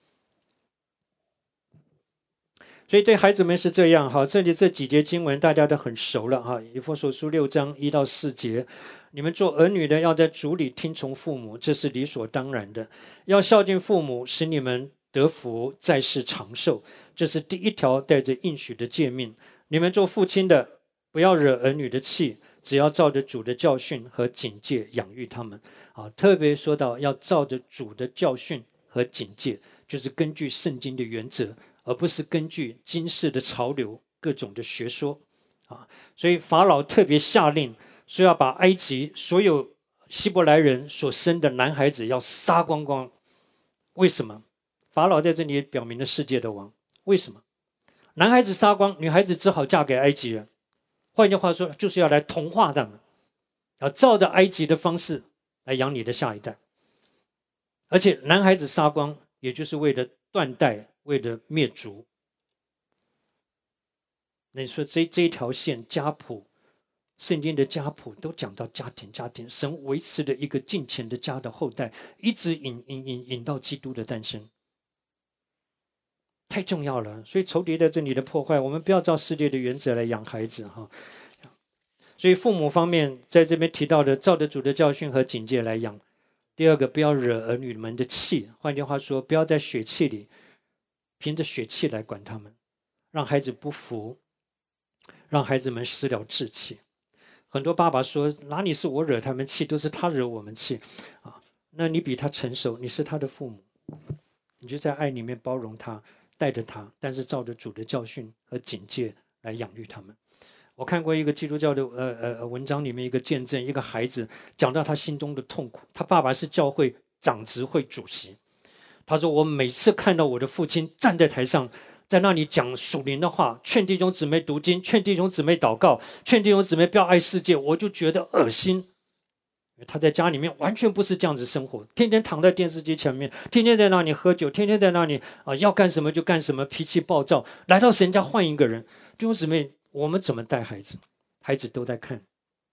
所以对孩子们是这样，好，这里这几节经文大家都很熟了哈。以弗所书六章一到四节，你们做儿女的要在主里听从父母，这是理所当然的。要孝敬父母，使你们得福，在世长寿，这是第一条带着应许的诫命。你们做父亲的，不要惹儿女的气，只要照着主的教训和警戒养育他们。啊，特别说到要照着主的教训和警戒，就是根据圣经的原则，而不是根据今世的潮流、各种的学说。啊，所以法老特别下令说要把埃及所有希伯来人所生的男孩子要杀光光。为什么？法老在这里表明了世界的王。为什么？男孩子杀光，女孩子只好嫁给埃及人。换句话说，就是要来同化他们，要照着埃及的方式来养你的下一代。而且男孩子杀光，也就是为了断代，为了灭族。那你说这这一条线家谱，圣经的家谱都讲到家庭，家庭神维持的一个敬虔的家的后代，一直引引引引到基督的诞生，太重要了。所以仇敌在这里的破坏，我们不要照世界的原则来养孩子哈。所以父母方面在这边提到的，照着主的教训和警戒来养。第二个，不要惹儿女们的气，换句话说，不要在血气里凭着血气来管他们，让孩子不服，让孩子们失了志气。很多爸爸说，哪里是我惹他们气，都是他惹我们气啊！那你比他成熟，你是他的父母，你就在爱里面包容他，带着他，但是照着主的教训和警戒来养育他们。我看过一个基督教的呃呃文章，里面一个见证，一个孩子讲到他心中的痛苦。他爸爸是教会长执会主席，他说我每次看到我的父亲站在台上，在那里讲属灵的话，劝弟兄姊妹读经，劝弟兄姊妹祷告，劝弟兄姊妹不要爱世界，我就觉得恶心。他在家里面完全不是这样子生活，天天躺在电视机前面，天天在那里喝酒，天天在那里啊要干什么就干什么，脾气暴躁。来到神家换一个人，弟兄姊妹，我们怎么带孩子？孩子都在看。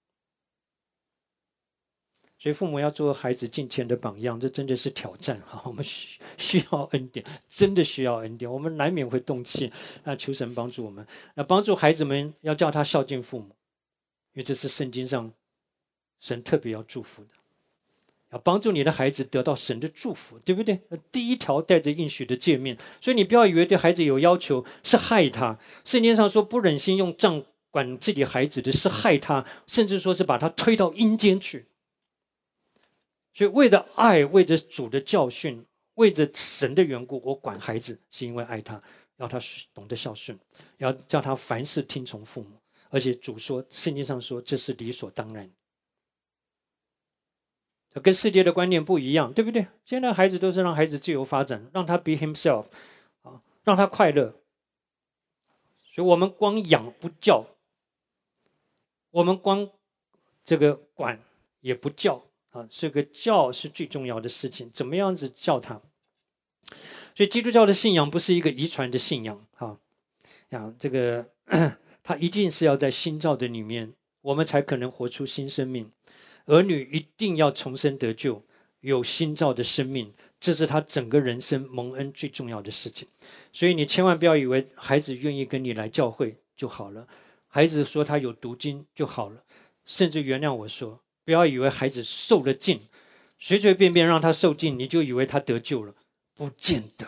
所以父母要做孩子敬虔的榜样，这真的是挑战哈。我们需需要恩典，真的需要恩典。我们难免会动气，那求神帮助我们。那帮助孩子们要叫他孝敬父母，因为这是圣经上神特别要祝福的，要帮助你的孩子得到神的祝福，对不对？第一条带着应许的诫命，所以你不要以为对孩子有要求是害他。圣经上说不忍心用杖管自己孩子的是害他，甚至说是把他推到阴间去。所以为着爱，为着主的教训，为着神的缘故，我管孩子是因为爱他，要他懂得孝顺，要叫他凡事听从父母。而且主说，圣经上说这是理所当然，跟世界的观念不一样，对不对？现在孩子都是让孩子自由发展，让他 be himself 啊，让他快乐。所以我们光养不教，我们光这个管也不教啊，这个教是最重要的事情，怎么样子教他？所以基督教的信仰不是一个遗传的信仰啊，啊，这个它一定是要在新造的里面，我们才可能活出新生命。儿女一定要重生得救，有新造的生命，这是他整个人生蒙恩最重要的事情。所以你千万不要以为孩子愿意跟你来教会就好了，孩子说他有读经就好了，甚至原谅我说，不要以为孩子受了尽，随随便便让他受尽，你就以为他得救了，不见得。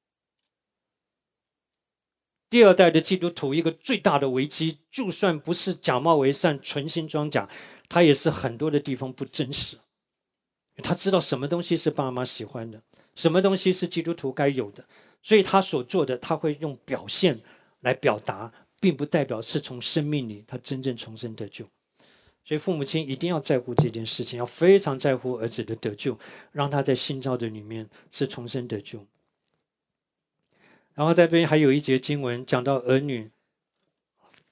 第二代的基督徒一个最大的危机，就算不是假冒为善、存心装假，他也是很多的地方不真实。他知道什么东西是爸妈喜欢的，什么东西是基督徒该有的，所以他所做的他会用表现来表达，并不代表是从生命里他真正重生得救。所以父母亲一定要在乎这件事情，要非常在乎儿子的得救，让他在新造的里面是重生得救。然后在这边还有一节经文讲到儿女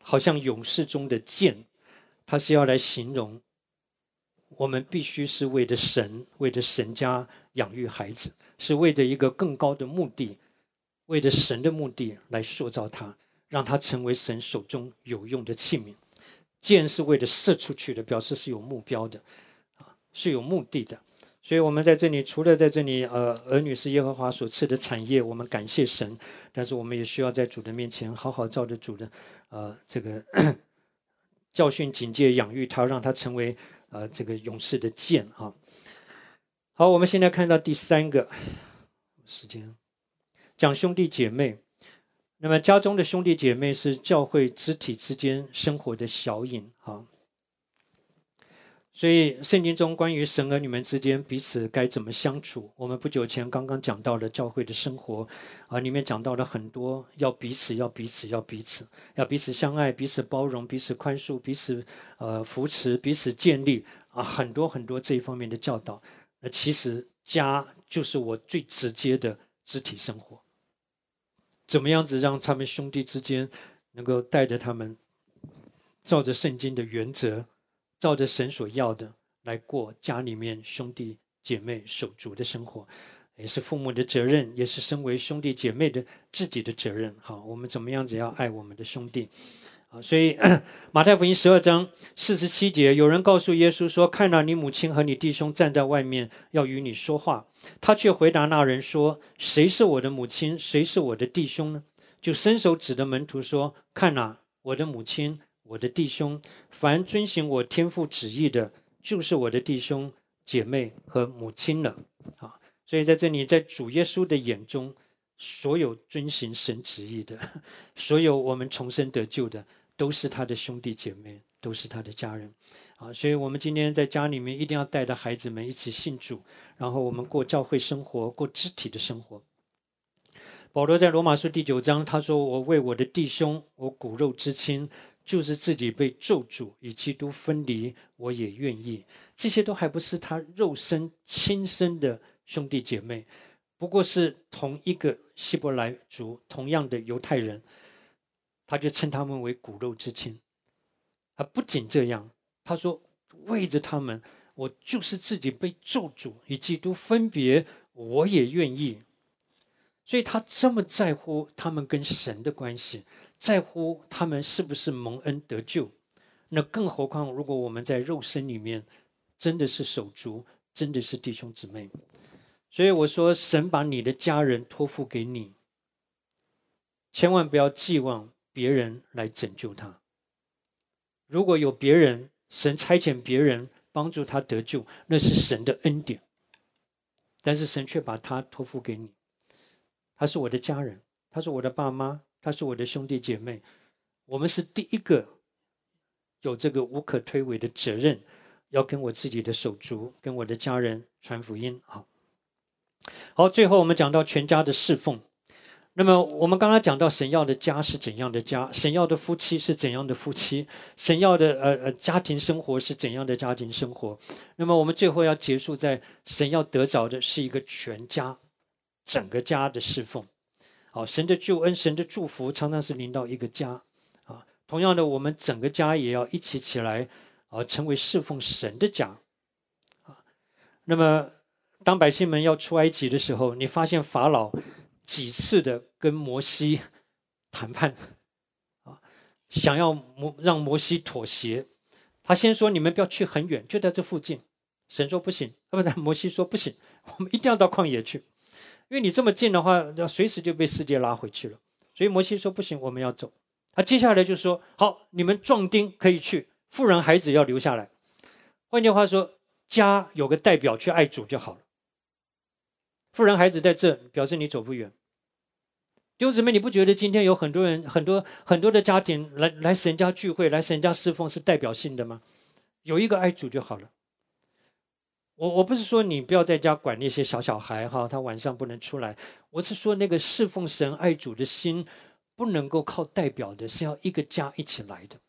好像勇士中的箭，它是要来形容我们必须是为着神，为着神家养育孩子，是为着一个更高的目的，为着神的目的来塑造他，让他成为神手中有用的器皿。箭是为了射出去的，表示是有目标的，是有目的的。所以我们在这里，除了在这里，呃，儿女是耶和华所赐的产业，我们感谢神，但是我们也需要在主的面前好好照着主的，呃，这个教训、警戒、养育他，让他成为呃这个勇士的箭啊。好，我们现在看到第三个时间，讲兄弟姐妹。那么家中的兄弟姐妹是教会肢体之间生活的小影啊。所以圣经中关于神儿女们之间彼此该怎么相处，我们不久前刚刚讲到了教会的生活啊，里面讲到了很多要彼此要彼此要彼此要彼此相爱，彼此包容，彼此宽恕，彼此呃扶持，彼此建立啊，很多很多这一方面的教导。那其实家就是我最直接的肢体生活，怎么样子让他们兄弟之间能够带着他们照着圣经的原则，照着神所要的来过家里面兄弟姐妹手足的生活，也是父母的责任，也是身为兄弟姐妹的自己的责任。好，我们怎么样子要爱我们的兄弟？啊，所以马太福音十二章四十七节，有人告诉耶稣说：“看哪，你母亲和你弟兄站在外面，要与你说话。”他却回答那人说：“谁是我的母亲？谁是我的弟兄呢？”就伸手指着门徒说：“看哪，我的母亲，我的弟兄，凡遵行我天父旨意的，就是我的弟兄姐妹和母亲了。”啊，所以在这里，在主耶稣的眼中，所有遵行神旨意的，所有我们重生得救的，都是他的兄弟姐妹，都是他的家人啊。所以我们今天在家里面一定要带着孩子们一起信主，然后我们过教会生活，过肢体的生活。保罗在罗马书第九章他说：“我为我的弟兄，我骨肉之亲，就是自己被咒诅与基督分离，我也愿意。”这些都还不是他肉身亲生的兄弟姐妹，不过是同一个希伯来族，同样的犹太人，他就称他们为骨肉之亲。啊，不仅这样，他说为着他们，我就是自己被咒诅与基督分别，我也愿意。所以他这么在乎他们跟神的关系，在乎他们是不是蒙恩得救。那更何况如果我们在肉身里面真的是手足，真的是弟兄姊妹。所以我说，神把你的家人托付给你，千万不要寄望别人来拯救他。如果有别人，神差遣别人帮助他得救，那是神的恩典，但是神却把他托付给你。他是我的家人，他是我的爸妈，他是我的兄弟姐妹，我们是第一个有这个无可推诿的责任，要跟我自己的手足，跟我的家人传福音。好，好，最后我们讲到全家的侍奉。那么我们刚刚讲到神要的家是怎样的家，神要的夫妻是怎样的夫妻，神要的呃呃家庭生活是怎样的家庭生活。那么我们最后要结束在神要得着的是一个全家，整个家的侍奉。好，神的救恩，神的祝福常常是临到一个家啊。同样的，我们整个家也要一起起来啊，成为侍奉神的家啊。那么当百姓们要出埃及的时候，你发现法老几次的跟摩西谈判啊，想要让摩西妥协。他先说你们不要去很远，就在这附近。神说不行，啊，不然摩西说不行，我们一定要到旷野去，因为你这么近的话，随时就被世界拉回去了。所以摩西说不行，我们要走。他接下来就说好，你们壮丁可以去，妇人孩子要留下来。换句话说，家有个代表去爱主就好了。妇人孩子在这，表示你走不远。弟兄姊妹，你不觉得今天有很多人、很多很多的家庭来来神家聚会、来神家侍奉是代表性的吗？有一个爱主就好了。我我不是说你不要在家管那些小小孩哈，他晚上不能出来。我是说那个侍奉神、爱主的心，不能够靠代表的，是要一个家一起来的。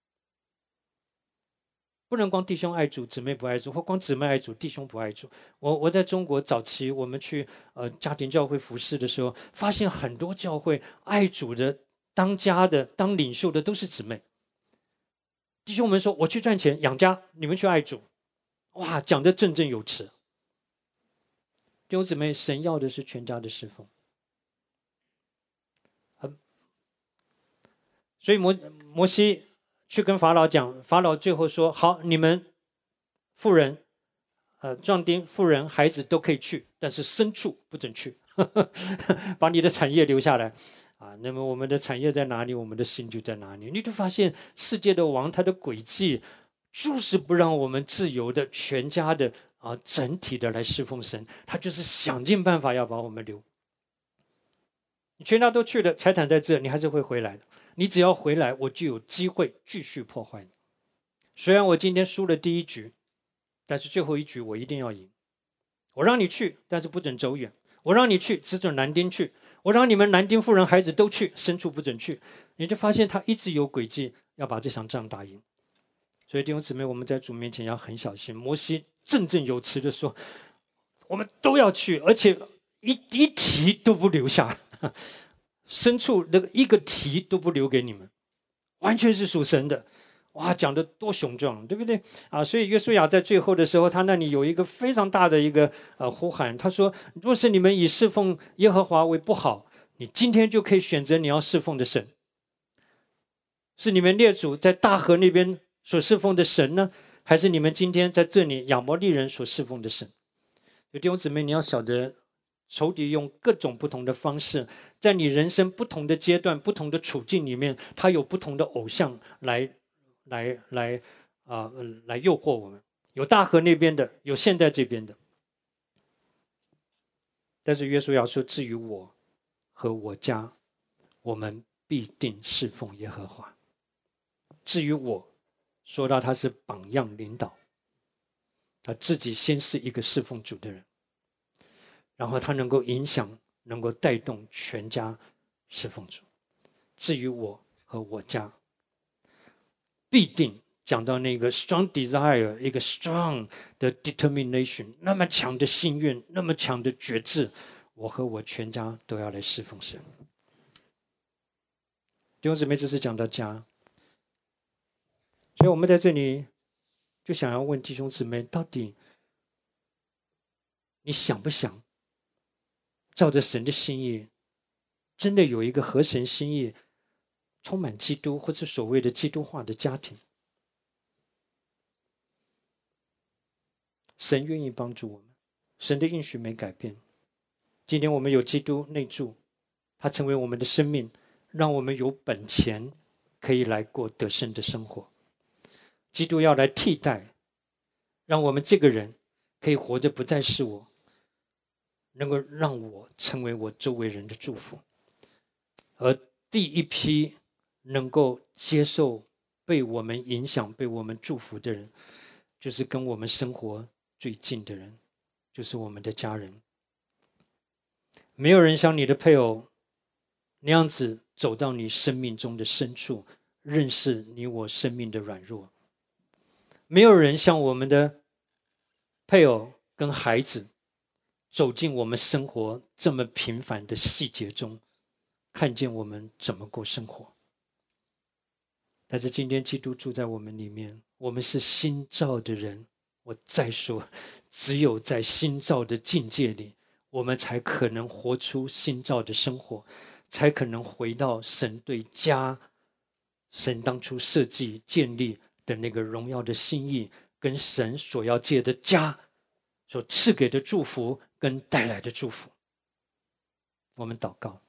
不能光弟兄爱主，姊妹不爱主，或光姊妹爱主，弟兄不爱主。我我在中国早期，我们去呃家庭教会服侍的时候，发现很多教会爱主的当家的、当领袖的都是姊妹。弟兄们说：“我去赚钱养家，你们去爱主。”哇，讲得振振有词。弟兄姊妹，神要的是全家的侍奉。所以摩摩西去跟法老讲，法老最后说：“好，你们妇人、呃壮丁、妇人、孩子都可以去，但是牲畜不准去，把你的产业留下来。”啊，那么我们的产业在哪里，我们的心就在哪里。你就发现世界的王他的诡计，就是不让我们自由的、全家的啊，整体的来侍奉神。他就是想尽办法要把我们留。你全家都去了，财产在这，你还是会回来的。你只要回来，我就有机会继续破坏你。虽然我今天输了第一局，但是最后一局我一定要赢。我让你去，但是不准走远。我让你去，只准男丁去。我让你们男丁、妇人、孩子都去，牲畜不准去。你就发现他一直有诡计，要把这场仗打赢。所以弟兄姊妹，我们在主面前要很小心。摩西振振有词的说：“我们都要去，而且一一蹄都不留下，牲畜那个一个蹄都不留给你们，完全是属神的。”哇，讲得多雄壮，对不对啊？所以约书亚在最后的时候，他那里有一个非常大的一个呃呼喊，他说：“若是你们以侍奉耶和华为不好，你今天就可以选择你要侍奉的神，是你们列祖在大河那边所侍奉的神呢，还是你们今天在这里亚摩利人所侍奉的神？”有弟兄姊妹，你要晓得，仇敌用各种不同的方式，在你人生不同的阶段、不同的处境里面，他有不同的偶像来。来来啊、呃，来诱惑我们，有大河那边的，有现在这边的。但是约书亚说：“至于我和我家，我们必定侍奉耶和华。”至于我，说到他是榜样领导，他自己先是一个侍奉主的人，然后他能够影响，能够带动全家侍奉主。至于我和我家，必定讲到那个 strong desire， 一个 strong 的 determination， 那么强的心愿，那么强的决志，我和我全家都要来侍奉神。弟兄姊妹，这是讲到家，所以我们在这里就想要问弟兄姊妹，到底你想不想照着神的心意，真的有一个合神心意、充满基督或者所谓的基督化的家庭？神愿意帮助我们，神的应许没改变。今天我们有基督内住，他成为我们的生命，让我们有本钱可以来过得胜的生活。基督要来替代，让我们这个人可以活着不再是我，能够让我成为我周围人的祝福。而第一批能够接受被我们影响、被我们祝福的人，就是跟我们生活最近的人，就是我们的家人。没有人像你的配偶那样子走到你生命中的深处，认识你我生命的软弱。没有人像我们的配偶跟孩子走进我们生活这么平凡的细节中，看见我们怎么过生活。但是今天基督住在我们里面，我们是新造的人。我再说，只有在新造的境界里，我们才可能活出新造的生活，才可能回到神对家、神当初设计建立的那个荣耀的心意，跟神所要借的家所赐给的祝福跟带来的祝福。我们祷告。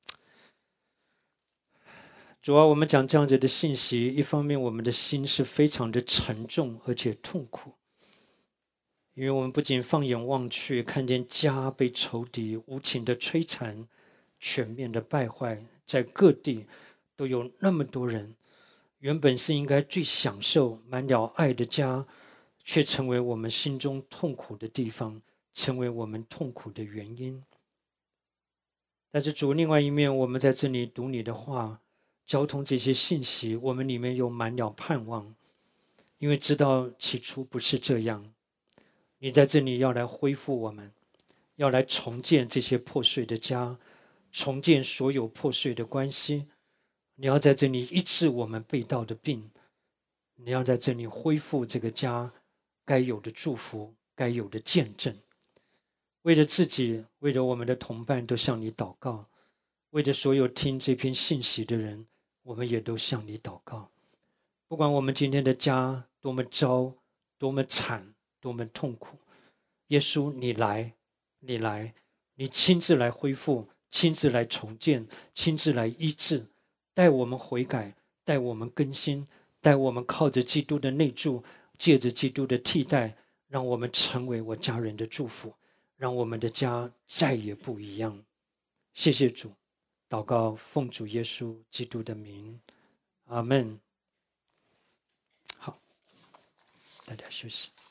主啊，我们讲这样子的信息，一方面我们的心是非常的沉重而且痛苦，因为我们不仅放眼望去，看见家被仇敌无情的摧残，全面的败坏，在各地都有那么多人，原本是应该最享受满了爱的家，却成为我们心中痛苦的地方，成为我们痛苦的原因。但是主，另外一面，我们在这里读你的话，交通这些信息，我们里面有满了盼望，因为知道起初不是这样。你在这里要来恢复我们，要来重建这些破碎的家，重建所有破碎的关系， 你要在这里医治我们被盗的病，你要在这里恢复这个家该有的祝福，该有的见证。为了自己，为了我们的同伴，都向你祷告；为着所有听这篇信息的人，我们也都向你祷告。不管我们今天的家多么糟，多么惨，多么痛苦，耶稣，你来，你来，你亲自来恢复，亲自来重建，亲自来医治，带我们悔改，带我们更新，带我们靠着基督的内住，借着基督的替代，让我们成为我家人的祝福，让我们的家再也不一样。谢谢主，祷告奉主耶稣基督的名，阿们。好，大家休息。